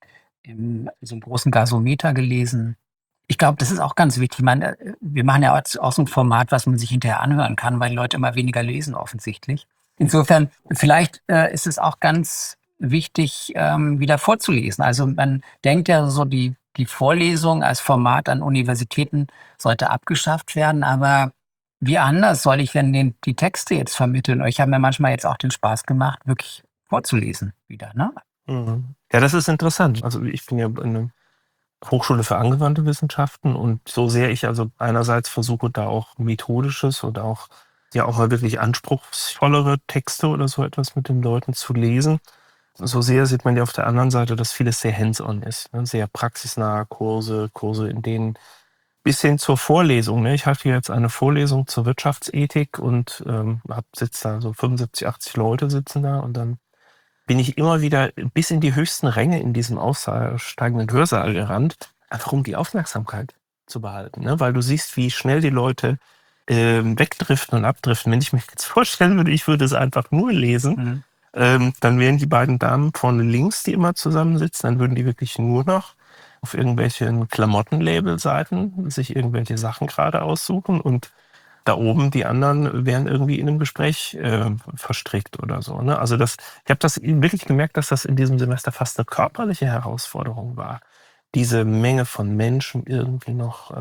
in so 'nem großen Gasometer gelesen. Ich glaube, das ist auch ganz wichtig. Ich meine, wir machen ja jetzt auch so 'n Format, was man sich hinterher anhören kann, weil die Leute immer weniger lesen offensichtlich. Insofern, vielleicht, ist es auch ganz wichtig, wieder vorzulesen. Also, man denkt ja so, die Vorlesung als Format an Universitäten sollte abgeschafft werden, aber wie anders soll ich denn die Texte jetzt vermitteln? Euch haben ja manchmal jetzt auch den Spaß gemacht, wirklich vorzulesen wieder, ne? Mhm. Ja, das ist interessant. Also, ich bin ja in 'nem Hochschule für angewandte Wissenschaften und so sehr ich also einerseits versuche, da auch methodisches und auch ja auch mal wirklich anspruchsvollere Texte oder so etwas mit den Leuten zu lesen, so sehr sieht man ja auf der anderen Seite, dass vieles sehr hands-on ist, ne? Sehr praxisnahe Kurse, in denen bis hin zur Vorlesung, ne? Ich hatte jetzt eine Vorlesung zur Wirtschaftsethik und, habe sitze da so 75, 80 Leute sitzen da und dann bin ich immer wieder bis in die höchsten Ränge in diesem aussteigenden Hörsaal gerannt, einfach um die Aufmerksamkeit zu behalten, ne? Weil du siehst, wie schnell die Leute, wegdriften und abdriften. Wenn ich mir jetzt vorstellen würde, ich würde es einfach nur lesen, Mhm. dann wären die beiden Damen vorne links, die immer zusammensitzen, dann würden die wirklich nur noch auf irgendwelchen Klamottenlabelseiten sich irgendwelche Sachen gerade aussuchen und da oben die anderen wären irgendwie in 'nem Gespräch, verstrickt oder so, ne? Also, ich habe das wirklich gemerkt, dass das in diesem Semester fast 'ne körperliche Herausforderung war, diese Menge von Menschen irgendwie noch,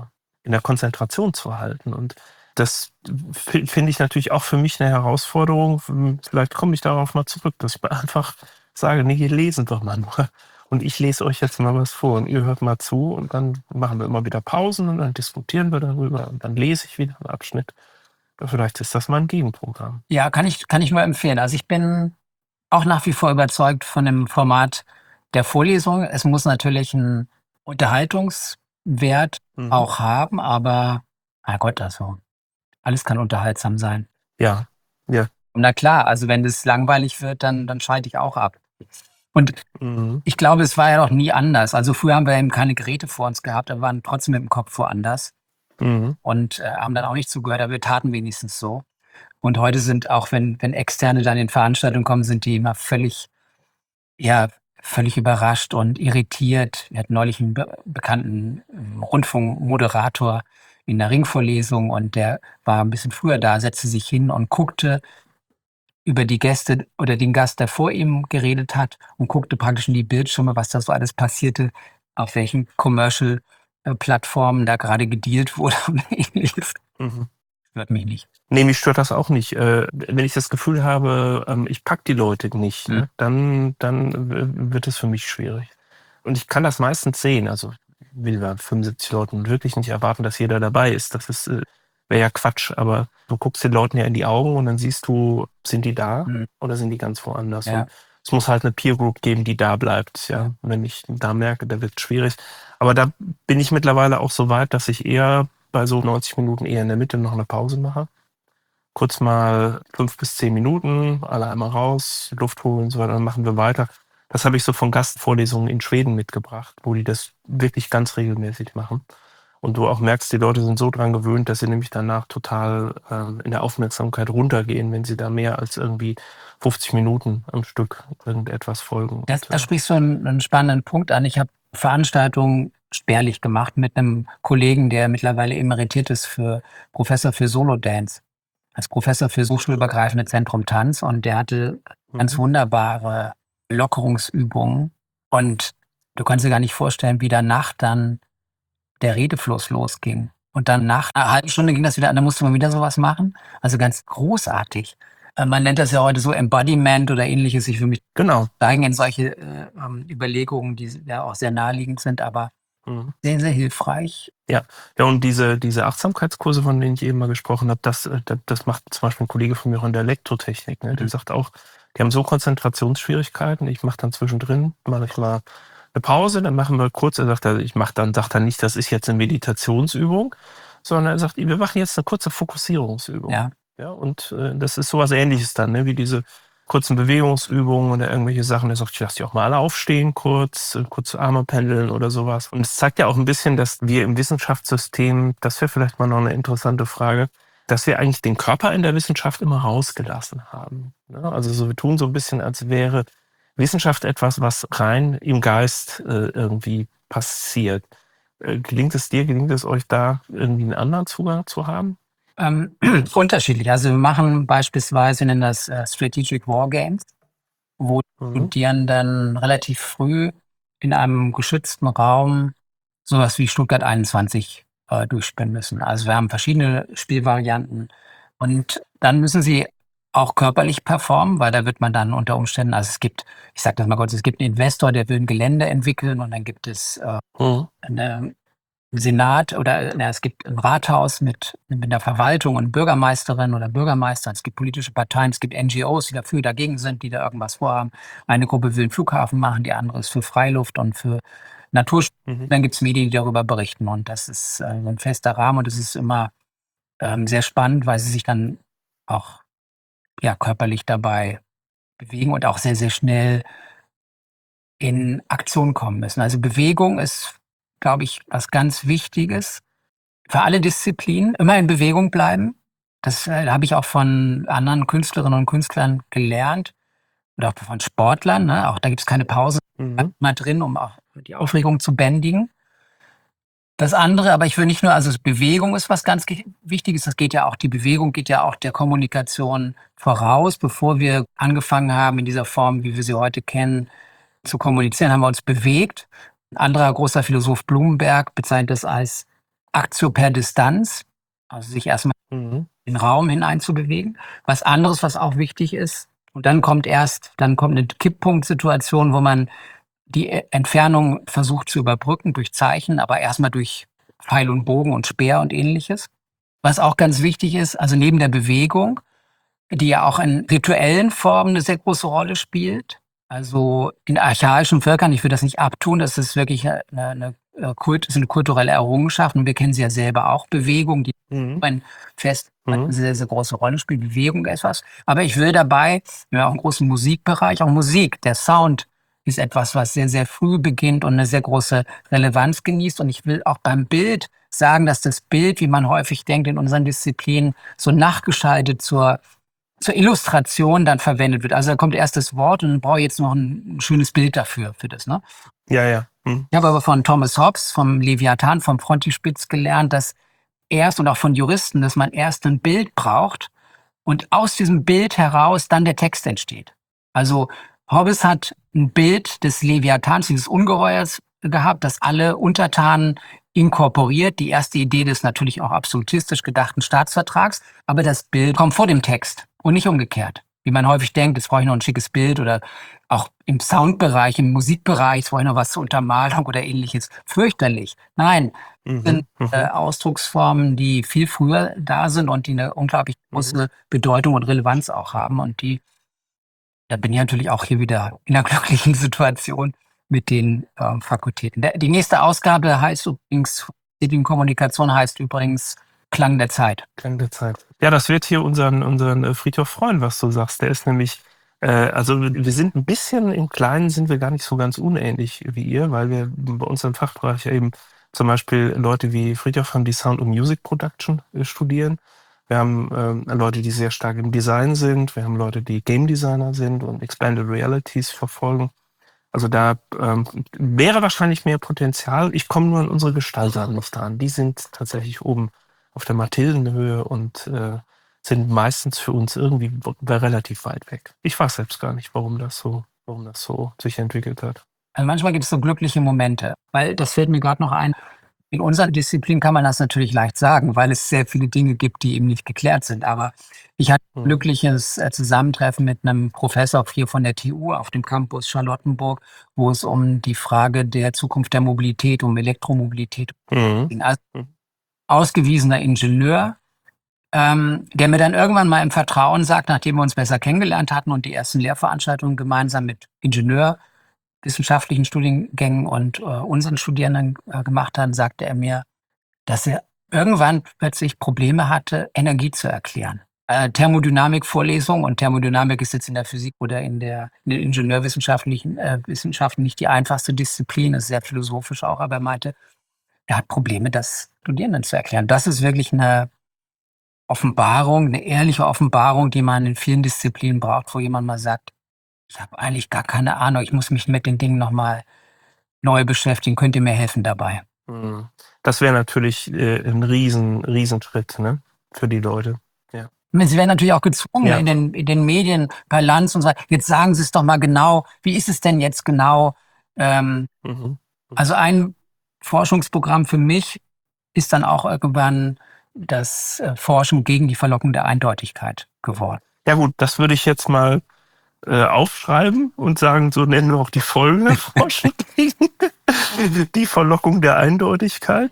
in der Konzentration zu halten. Und das finde ich natürlich auch für mich 'ne Herausforderung. Vielleicht komme ich darauf mal zurück, dass ich einfach sage: „Ne, ihr lesen doch mal nur und ich lese euch jetzt mal was vor und ihr hört mal zu und dann machen wir immer wieder Pausen und dann diskutieren wir darüber und dann lese ich wieder 'n Abschnitt.“ Vielleicht ist das mal 'n Gegenprogramm. Ja, kann ich nur empfehlen. Also, ich bin auch nach wie vor überzeugt von dem Format der Vorlesung. Es muss natürlich 'n Unterhaltungswert Mhm. auch haben, aber Gott, also, alles kann unterhaltsam sein. Ja, ja. Und na klar, also, wenn das langweilig wird, dann schalte ich auch ab. Und Mhm. ich glaube, es war ja noch nie anders. Also, früher haben wir eben keine Geräte vor uns gehabt, aber waren trotzdem mit'm Kopf woanders Mhm. und, haben dann auch nicht zugehört, aber wir taten wenigstens so. Und heute sind auch, wenn Externe dann in Veranstaltungen kommen, sind die immer ja, völlig überrascht und irritiert. Wir hatten neulich 'n bekannten, Rundfunkmoderator in 'ner Ringvorlesung und der war 'n bisschen früher da, setzte sich hin und guckte über die Gäste oder den Gast, der vor ihm geredet hat und guckte praktisch in die Bildschirme, was da so alles passierte, auf welchen Commercial, Plattformen da grade gedealt wurde und Ähnliches. Mhm. Stört mich nicht. Ne, mich stört das auch nicht. Wenn ich das Gefühl habe, ich packe die Leute nicht, Mhm. ne, dann wird es für mich schwierig. Und ich kann das meistens sehen. Also, ich will bei 75 Leuten wirklich nicht erwarten, dass jeder dabei ist. Das ist, wäre ja Quatsch. Aber du guckst den Leuten ja in die Augen und dann siehst du, sind die da Mhm. oder sind die ganz woanders? Und Ja, es muss halt 'ne Peer Group geben, die da bleibt, ja. ja. Wenn ich da merke, da wird's schwierig. Aber da bin ich mittlerweile auch so weit, dass ich eher bei so 90 Minuten eher in der Mitte noch 'ne Pause mache. kurz mal 5 bis 10 Minuten, alle einmal raus, Luft holen und so weiter, dann machen wir weiter. Das habe ich so von Gastvorlesungen in Schweden mitgebracht, wo die das wirklich ganz regelmäßig machen. Und du auch merkst, die Leute sind so dran gewöhnt, dass sie nämlich danach total in der Aufmerksamkeit runtergehen, wenn sie da mehr als irgendwie 50 Minuten am Stück irgendetwas folgen. Da sprichst du einen spannenden Punkt an. Ich habe Veranstaltungen spärlich gemacht mit einem Kollegen, der mittlerweile emeritiert ist für Professor für Solo-Dance, als Professor für hochschulübergreifende Zentrum Tanz. Und der hatte ganz wunderbare Lockerungsübungen. Und du kannst dir gar nicht vorstellen, wie danach dann der Redefluss losging. Und dann nach einer halben Stunde ging das wieder an, da musste man wieder sowas machen. Also ganz großartig. Man nennt das ja heute so Embodiment oder ähnliches. Ich will mich steigen in solche Überlegungen, die ja auch sehr naheliegend sind, aber sehr, sehr hilfreich. Ja, und diese Achtsamkeitskurse, von denen ich eben mal gesprochen habe, das macht zum Beispiel ein Kollege von mir auch in der Elektrotechnik. Ne? Der sagt auch, die haben so Konzentrationsschwierigkeiten. Ich mache dann zwischendrin, mache ich mal eine Pause, dann machen wir kurz, sagt er nicht, das ist jetzt eine Meditationsübung, sondern er sagt, wir machen jetzt eine kurze Fokussierungsübung. Ja. Ja, und das ist sowas Ähnliches dann, ne, wie diese kurzen Bewegungsübungen oder irgendwelche Sachen. Er sagt, ich lasse die auch mal alle aufstehen, kurz Arme pendeln oder sowas. Und es zeigt ja auch ein bisschen, dass wir im Wissenschaftssystem, das wäre vielleicht mal noch eine interessante Frage, dass wir eigentlich den Körper in der Wissenschaft immer rausgelassen haben. Ne? Also wir tun so ein bisschen, als wäre Wissenschaft etwas, was rein im Geist irgendwie passiert. Gelingt es euch da irgendwie einen anderen Zugang zu haben? Unterschiedlich. Also wir machen beispielsweise, wir nennen das Strategic War Games, wo Studierenden relativ früh in einem geschützten Raum sowas wie Stuttgart 21 durchspielen müssen. Also wir haben verschiedene Spielvarianten und dann müssen sie auch körperlich performen, weil da wird man dann unter Umständen, also es gibt, ich sage das mal kurz, es gibt einen Investor, der will ein Gelände entwickeln und dann gibt es einen Senat oder es gibt ein Rathaus mit der Verwaltung und Bürgermeisterin oder Bürgermeister, es gibt politische Parteien, es gibt NGOs, die dafür, dagegen sind, die da irgendwas vorhaben. Eine Gruppe will einen Flughafen machen, die andere ist für Freiluft und für Naturschutz. Dann gibt es Medien, die darüber berichten und das ist so ein fester Rahmen und es ist immer sehr spannend, weil sie sich dann auch körperlich dabei bewegen und auch sehr, sehr schnell in Aktion kommen müssen. Also Bewegung ist, glaube ich, was ganz Wichtiges für alle Disziplinen. Immer in Bewegung bleiben. Das habe ich auch von anderen Künstlerinnen und Künstlern gelernt. Oder auch von Sportlern. Ne? Auch da gibt es keine Pause mal drin, um auch die Aufregung zu bändigen. Das andere, aber ich will nicht nur, also Bewegung ist was ganz Wichtiges. Die Bewegung geht ja auch der Kommunikation voraus. Bevor wir angefangen haben, in dieser Form, wie wir sie heute kennen, zu kommunizieren, haben wir uns bewegt. Ein anderer großer Philosoph, Blumenberg, bezeichnet das als Actio per Distanz, also sich erstmal in den Raum hineinzubewegen. Was anderes, was auch wichtig ist, und dann kommt eine Kipppunktsituation, wo man die Entfernung versucht zu überbrücken durch Zeichen, aber erstmal durch Pfeil und Bogen und Speer und ähnliches. Was auch ganz wichtig ist, also neben der Bewegung, die ja auch in rituellen Formen eine sehr große Rolle spielt. Also in archaischen Völkern, ich will das nicht abtun, das ist wirklich eine kulturelle Errungenschaft und wir kennen sie ja selber auch, Bewegung, die ein Fest eine sehr, sehr große Rolle spielt. Bewegung ist was. Aber ich will dabei, wir haben auch einen großen Musikbereich, auch Musik, der Sound ist etwas, was sehr, sehr früh beginnt und eine sehr große Relevanz genießt. Und ich will auch beim Bild sagen, dass das Bild, wie man häufig denkt in unseren Disziplinen, so nachgeschaltet zur Illustration dann verwendet wird. Also da kommt erst das Wort und dann brauche ich jetzt noch ein schönes Bild dafür, für das. Ne? Ja. Ich habe aber von Thomas Hobbes, vom Leviathan, vom Frontispiz gelernt, dass und auch von Juristen, dass man erst ein Bild braucht und aus diesem Bild heraus dann der Text entsteht. Also Hobbes hat ein Bild des Leviathans, dieses Ungeheuers gehabt, das alle Untertanen inkorporiert. Die erste Idee des natürlich auch absolutistisch gedachten Staatsvertrags. Aber das Bild kommt vor dem Text und nicht umgekehrt. Wie man häufig denkt, jetzt brauche ich noch ein schickes Bild oder auch im Soundbereich, im Musikbereich, jetzt brauche ich noch was zur Untermalung oder ähnliches. Fürchterlich. Nein, das sind Ausdrucksformen, die viel früher da sind und die eine unglaublich große Bedeutung und Relevanz auch haben. Und da bin ich natürlich auch hier wieder in einer glücklichen Situation mit den Fakultäten. Die nächste Ausgabe heißt übrigens, Kommunikation heißt übrigens Klang der Zeit. Klang der Zeit. Ja, das wird hier unseren Friedhof freuen, was du sagst. Der ist nämlich, also wir sind ein bisschen im Kleinen, sind wir gar nicht so ganz unähnlich wie ihr, weil wir bei uns im Fachbereich ja eben zum Beispiel Leute wie Friedhof haben, die Sound- und Music Production studieren. Wir haben Leute, die sehr stark im Design sind. Wir haben Leute, die Game Designer sind und Expanded Realities verfolgen. Also da wäre wahrscheinlich mehr Potenzial. Ich komme nur an unsere Gestalter nicht dran. Die sind tatsächlich oben auf der Mathildenhöhe und sind meistens für uns irgendwie relativ weit weg. Ich weiß selbst gar nicht, warum das so sich entwickelt hat. Also manchmal gibt es so glückliche Momente, weil das fällt mir gerade noch ein. In unserer Disziplin kann man das natürlich leicht sagen, weil es sehr viele Dinge gibt, die eben nicht geklärt sind. Aber ich hatte ein glückliches Zusammentreffen mit einem Professor hier von der TU auf dem Campus Charlottenburg, wo es um die Frage der Zukunft der Mobilität, um Elektromobilität ging. Also ausgewiesener Ingenieur, der mir dann irgendwann mal im Vertrauen sagt, nachdem wir uns besser kennengelernt hatten und die ersten Lehrveranstaltungen gemeinsam mit Ingenieurwissenschaftlichen Studiengängen und unseren Studierenden gemacht haben, sagte er mir, dass er irgendwann plötzlich Probleme hatte, Energie zu erklären. Thermodynamik-Vorlesung, und Thermodynamik ist jetzt in der Physik oder in den ingenieurwissenschaftlichen Wissenschaften nicht die einfachste Disziplin, ist sehr philosophisch auch, aber er meinte, er hat Probleme, das Studierenden zu erklären. Das ist wirklich eine Offenbarung, eine ehrliche Offenbarung, die man in vielen Disziplinen braucht, wo jemand mal sagt, ich habe eigentlich gar keine Ahnung, ich muss mich mit den Dingen nochmal neu beschäftigen, könnt ihr mir helfen dabei? Das wäre natürlich ein Riesenschritt, ne, für die Leute. Ja. Sie werden natürlich auch gezwungen, in den Medien, bei Lanz und so, jetzt sagen Sie es doch mal genau, wie ist es denn jetzt genau? Also ein Forschungsprogramm für mich ist dann auch irgendwann das Forschen gegen die Verlockung der Eindeutigkeit geworden. Ja gut, das würde ich jetzt mal aufschreiben und sagen, so nennen wir auch die Folge. Forschen gegen die Verlockung der Eindeutigkeit.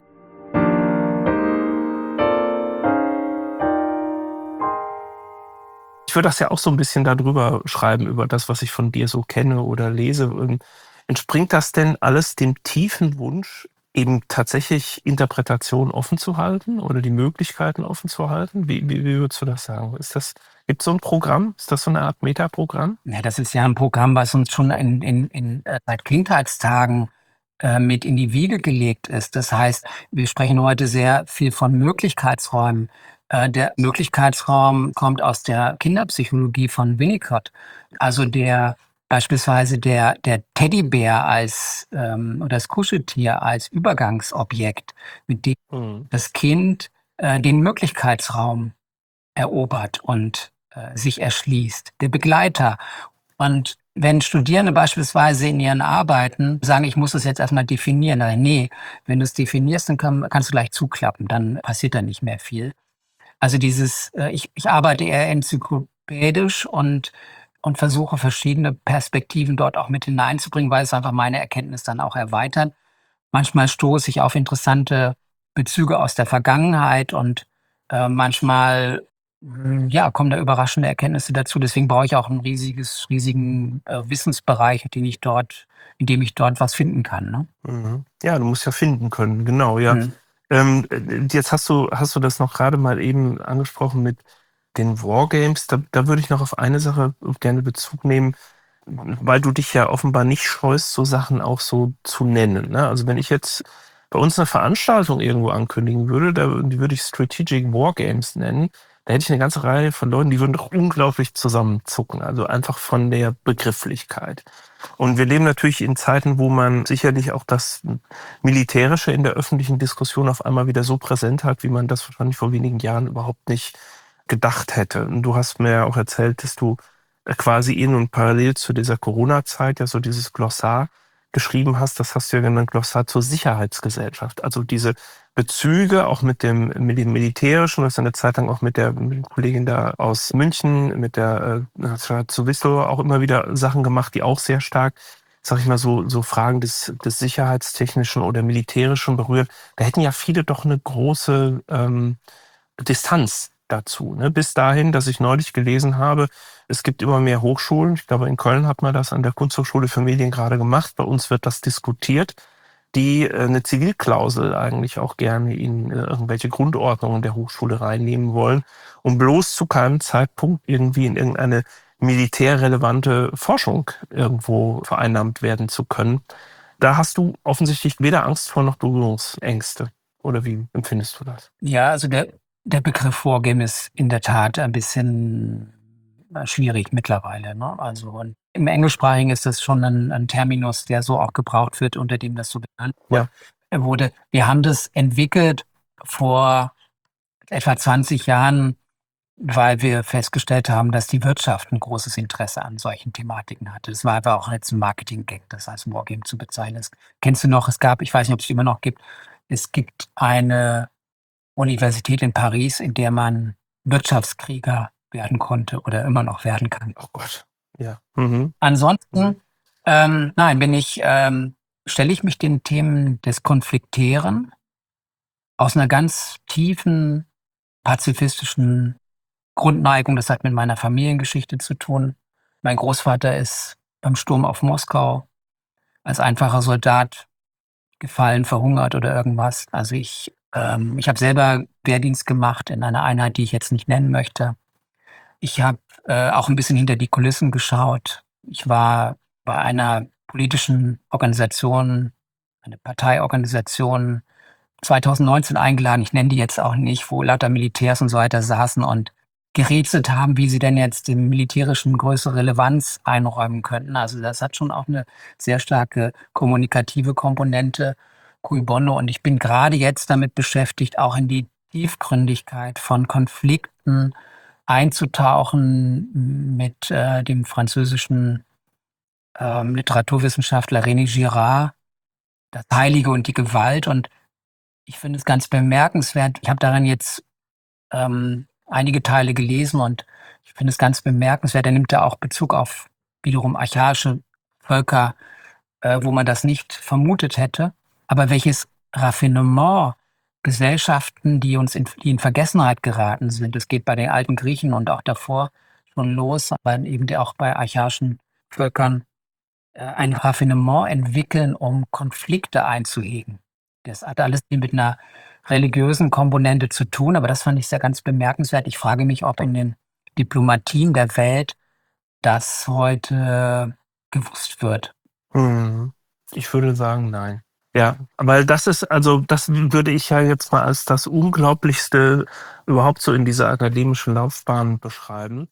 Ich würde das ja auch so ein bisschen darüber schreiben, über das, was ich von dir so kenne oder lese. Entspringt das denn alles dem tiefen Wunsch, eben tatsächlich Interpretation offen zu halten oder die Möglichkeiten offen zu halten? Wie würdest du das sagen? Gibt es so ein Programm? Ist das so eine Art Metaprogramm? Ja, das ist ja ein Programm, was uns schon seit Kindheitstagen mit in die Wiege gelegt ist. Das heißt, wir sprechen heute sehr viel von Möglichkeitsräumen. Der Möglichkeitsraum kommt aus der Kinderpsychologie von Winnicott. Also beispielsweise der Teddybär oder das Kuscheltier als Übergangsobjekt, mit dem das Kind den Möglichkeitsraum erobert und sich erschließt. Der Begleiter. Und wenn Studierende beispielsweise in ihren Arbeiten sagen, ich muss das jetzt erstmal definieren, dann, nee, wenn du es definierst, dann kannst du gleich zuklappen, dann passiert da nicht mehr viel. Also ich arbeite eher enzyklopädisch und versuche verschiedene Perspektiven dort auch mit hineinzubringen, weil es einfach meine Erkenntnis dann auch erweitert. Manchmal stoße ich auf interessante Bezüge aus der Vergangenheit und manchmal kommen da überraschende Erkenntnisse dazu. Deswegen brauche ich auch einen riesigen Wissensbereich, in dem ich dort was finden kann. Ne? Ja, du musst ja finden können, genau, ja. Jetzt hast du das noch gerade mal eben angesprochen mit den Wargames. Da würde ich noch auf eine Sache gerne Bezug nehmen, weil du dich ja offenbar nicht scheust, so Sachen auch so zu nennen. Ne? Also wenn ich jetzt bei uns eine Veranstaltung irgendwo ankündigen würde, die würde ich Strategic Wargames nennen, da hätte ich eine ganze Reihe von Leuten, die würden doch unglaublich zusammenzucken. Also einfach von der Begrifflichkeit. Und wir leben natürlich in Zeiten, wo man sicherlich auch das Militärische in der öffentlichen Diskussion auf einmal wieder so präsent hat, wie man das wahrscheinlich vor wenigen Jahren überhaupt nicht gedacht hätte. Und du hast mir ja auch erzählt, dass du quasi in und parallel zu dieser Corona-Zeit ja so dieses Glossar geschrieben hast. Das hast du ja genannt, Glossar zur Sicherheitsgesellschaft. Also diese Bezüge auch mit dem Militärischen, du hast eine Zeit lang auch mit der Kollegin da aus München, mit der zu Wissel auch immer wieder Sachen gemacht, die auch sehr stark, sag ich mal, so Fragen des Sicherheitstechnischen oder Militärischen berührt. Da hätten ja viele doch eine große Distanz dazu. Ne? Bis dahin, dass ich neulich gelesen habe, es gibt immer mehr Hochschulen. Ich glaube, in Köln hat man das an der Kunsthochschule für Medien gerade gemacht. Bei uns wird das diskutiert, die eine Zivilklausel eigentlich auch gerne in irgendwelche Grundordnungen der Hochschule reinnehmen wollen, um bloß zu keinem Zeitpunkt irgendwie in irgendeine militärrelevante Forschung irgendwo vereinnahmt werden zu können. Da hast du offensichtlich weder Angst vor noch Berührungsängste. Oder wie empfindest du das? Ja, also der Begriff Wargame ist in der Tat ein bisschen schwierig mittlerweile, ne? Also und im Englischsprachigen ist das schon ein Terminus, der so auch gebraucht wird, unter dem das so benannt Ja. wurde. Wir haben das entwickelt vor etwa 20 Jahren, weil wir festgestellt haben, dass die Wirtschaft ein großes Interesse an solchen Thematiken hatte. Das war aber auch jetzt ein Marketing-Gag, das als Wargame zu bezeichnen. Das kennst du noch? Ich weiß nicht, ob es immer noch gibt. Es gibt eine Universität in Paris, in der man Wirtschaftskrieger werden konnte oder immer noch werden kann. Oh Gott. Ja. Mhm. Ansonsten, nein, stelle ich mich den Themen des Konfliktieren aus einer ganz tiefen pazifistischen Grundneigung. Das hat mit meiner Familiengeschichte zu tun. Mein Großvater ist beim Sturm auf Moskau als einfacher Soldat gefallen, verhungert oder irgendwas. Also ich habe selber Wehrdienst gemacht in einer Einheit, die ich jetzt nicht nennen möchte. Ich habe auch ein bisschen hinter die Kulissen geschaut. Ich war bei einer politischen Organisation, eine Parteiorganisation 2019 eingeladen, ich nenne die jetzt auch nicht, wo lauter Militärs und so weiter saßen und gerätselt haben, wie sie denn jetzt dem Militärischen größere Relevanz einräumen könnten. Also das hat schon auch eine sehr starke kommunikative Komponente, cui bono. Und ich bin gerade jetzt damit beschäftigt, auch in die Tiefgründigkeit von Konflikten einzutauchen mit dem französischen Literaturwissenschaftler René Girard, das Heilige und die Gewalt. Und ich finde es ganz bemerkenswert. Ich habe darin jetzt einige Teile gelesen und ich finde es ganz bemerkenswert. Er nimmt da auch Bezug auf wiederum archaische Völker, wo man das nicht vermutet hätte. Aber welches Raffinement Gesellschaften, die in Vergessenheit geraten sind. Es geht bei den alten Griechen und auch davor schon los, aber eben auch bei archaischen Völkern ein Raffinement entwickeln, um Konflikte einzuhegen. Das hat alles mit einer religiösen Komponente zu tun, aber das fand ich sehr ganz bemerkenswert. Ich frage mich, ob in den Diplomatien der Welt das heute gewusst wird. Ich würde sagen, nein. Ja, weil das würde ich ja jetzt mal als das Unglaublichste überhaupt so in dieser akademischen Laufbahn beschreiben,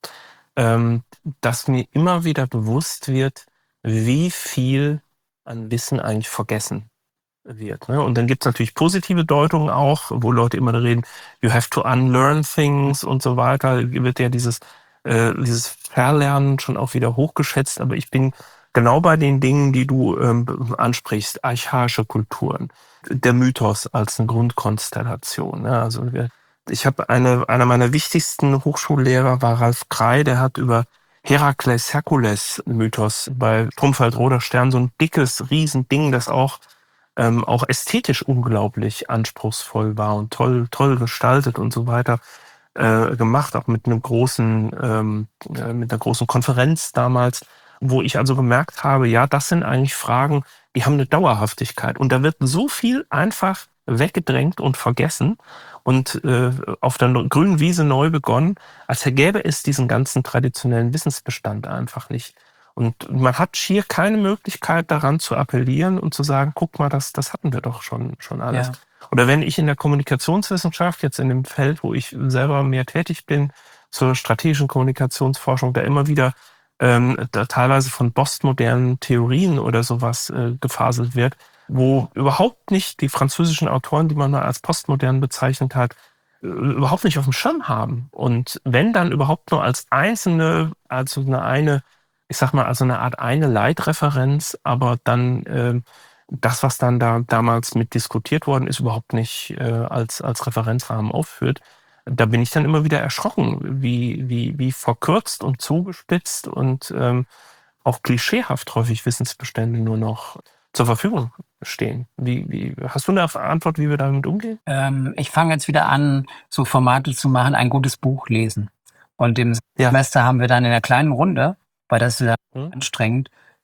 dass mir immer wieder bewusst wird, wie viel an Wissen eigentlich vergessen wird. Ne? Und dann gibt es natürlich positive Deutungen auch, wo Leute immer reden, you have to unlearn things und so weiter. Wird ja dieses Verlernen schon auch wieder hochgeschätzt. Aber ich bin genau bei den Dingen, die du ansprichst, archaische Kulturen, der Mythos als eine Grundkonstellation. Ne? Also ich habe einer meiner wichtigsten Hochschullehrer war Ralf Krey, der hat über Herakles-Herkules-Mythos bei Strumpfeld-Roter Stern so ein dickes Riesending, das auch ästhetisch unglaublich anspruchsvoll war und toll gestaltet und so weiter gemacht, auch mit einer großen Konferenz damals, wo ich also gemerkt habe, ja, das sind eigentlich Fragen, die haben eine Dauerhaftigkeit und da wird so viel einfach weggedrängt und vergessen und auf der grünen Wiese neu begonnen, als gäbe es diesen ganzen traditionellen Wissensbestand einfach nicht. Und man hat schier keine Möglichkeit, daran zu appellieren und zu sagen, guck mal, das hatten wir doch schon alles. Ja. Oder wenn ich in der Kommunikationswissenschaft, jetzt in dem Feld, wo ich selber mehr tätig bin, zur strategischen Kommunikationsforschung, da immer wieder da teilweise von postmodernen Theorien oder sowas gefaselt wird, wo überhaupt nicht die französischen Autoren, die man mal als postmodern bezeichnet hat, überhaupt nicht auf dem Schirm haben. Und wenn dann überhaupt nur als einzelne, also ich sag mal, also eine Art eine Leitreferenz, aber dann das, was dann da damals mit diskutiert worden ist, überhaupt nicht als Referenzrahmen aufführt. Da bin ich dann immer wieder erschrocken, wie verkürzt und zugespitzt und auch klischeehaft häufig Wissensbestände nur noch zur Verfügung stehen. Hast du eine Antwort, wie wir damit umgehen? Ich fange jetzt wieder an, so Formate zu machen, ein gutes Buch lesen. Und im Ja. Semester haben wir dann in einer kleinen Runde, weil das ist ja anstrengend,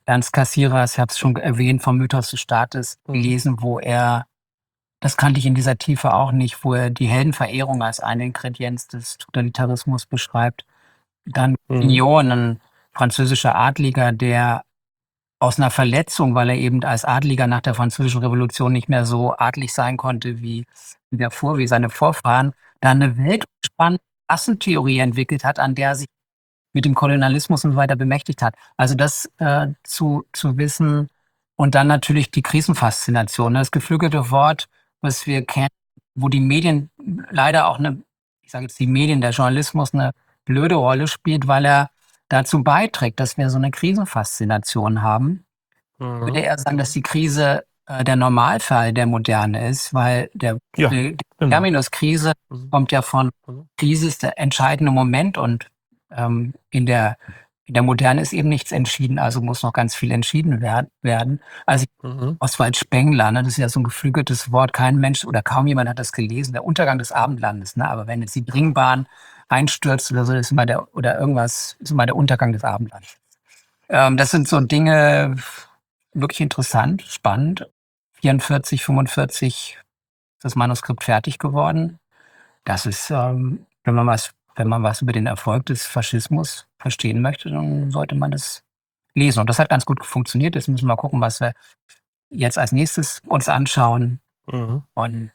Ernst Cassirer, ich habe es schon erwähnt, vom Mythos des Staates gelesen, wo er, das kannte ich in dieser Tiefe auch nicht, wo er die Heldenverehrung als eine Ingredienz des Totalitarismus beschreibt. Dann Mignon, ein französischer Adliger, der aus einer Verletzung, weil er eben als Adliger nach der Französischen Revolution nicht mehr so adlig sein konnte wie seine Vorfahren, dann eine weltumspannende Rassentheorie entwickelt hat, an der er sich mit dem Kolonialismus und so weiter bemächtigt hat. Also das zu wissen und dann natürlich die Krisenfaszination, das geflügelte Wort, was wir kennen, wo die Medien leider auch ich sage jetzt die Medien, der Journalismus eine blöde Rolle spielt, weil er dazu beiträgt, dass wir so eine Krisenfaszination haben. Ich würde eher sagen, dass die Krise der Normalfall der Moderne ist, weil der Terminus Krise kommt ja von Krise ist der entscheidende Moment und in der Moderne ist eben nichts entschieden, also muss noch ganz viel entschieden werden. Also Oswald Spengler, ne, das ist ja so ein geflügeltes Wort, kein Mensch oder kaum jemand hat das gelesen, der Untergang des Abendlandes, ne? Aber wenn jetzt die Bringbahn einstürzt oder so, ist immer der Untergang des Abendlandes. Das sind so Dinge, wirklich interessant, spannend. 44, 45 ist das Manuskript fertig geworden. Das ist, wenn man was über den Erfolg des Faschismus verstehen möchte, dann sollte man das lesen. Und das hat ganz gut funktioniert. Jetzt müssen wir gucken, was wir jetzt als nächstes uns anschauen. Und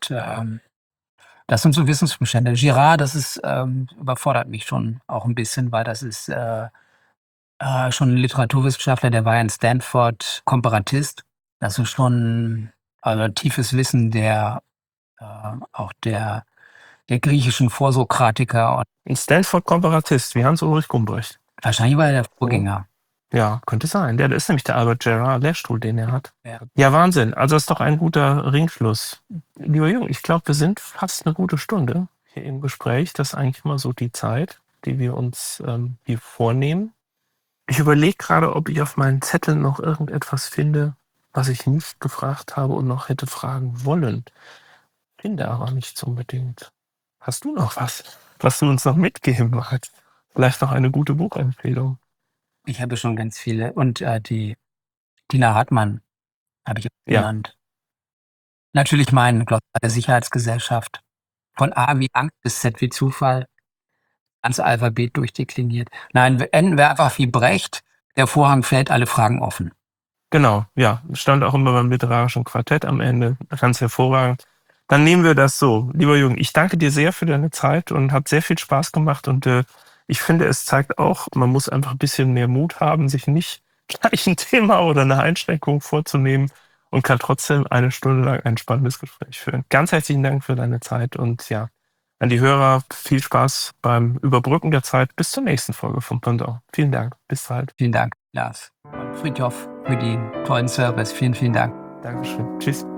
das sind so Wissensbestände. Girard, das ist überfordert mich schon auch ein bisschen, weil das ist schon ein Literaturwissenschaftler, der war ja in Stanford Komparatist. Das ist schon tiefes Wissen auch der griechischen Vorsokratiker. In Stanford Komparatist, wie Hans-Ulrich Gumbrecht. Wahrscheinlich war er der Vorgänger. Ja, könnte sein. Der ist nämlich der Albert Gerard Lehrstuhl, den er hat. Ja, Wahnsinn. Also das ist doch ein guter Ringschluss. Lieber Jürgen, ich glaube, wir sind fast eine gute Stunde hier im Gespräch. Das ist eigentlich immer so die Zeit, die wir uns hier vornehmen. Ich überlege gerade, ob ich auf meinen Zetteln noch irgendetwas finde, was ich nicht gefragt habe und noch hätte fragen wollen. Finde aber nicht unbedingt. Hast du noch was du uns noch mitgeben magst? Vielleicht noch eine gute Buchempfehlung. Ich habe schon ganz viele. Und die Tina Hartmann habe ich genannt. Natürlich mein Glossar der Sicherheitsgesellschaft. Von A wie Angst bis Z wie Zufall. Ganz Alphabet durchdekliniert. Nein, enden wir einfach wie Brecht. Der Vorhang fällt, alle Fragen offen. Genau, ja. Stand auch immer beim literarischen Quartett am Ende. Ganz hervorragend. Dann nehmen wir das so. Lieber Jürgen, ich danke dir sehr für deine Zeit und hat sehr viel Spaß gemacht. Und ich finde, es zeigt auch, man muss einfach ein bisschen mehr Mut haben, sich nicht gleich ein Thema oder eine Einschränkung vorzunehmen und kann trotzdem eine Stunde lang ein spannendes Gespräch führen. Ganz herzlichen Dank für deine Zeit und ja, an die Hörer viel Spaß beim Überbrücken der Zeit. Bis zur nächsten Folge von Pendant. Vielen Dank. Bis bald. Vielen Dank, Lars. Und Fridtjof für den tollen Service. Vielen, vielen Dank. Dankeschön. Tschüss.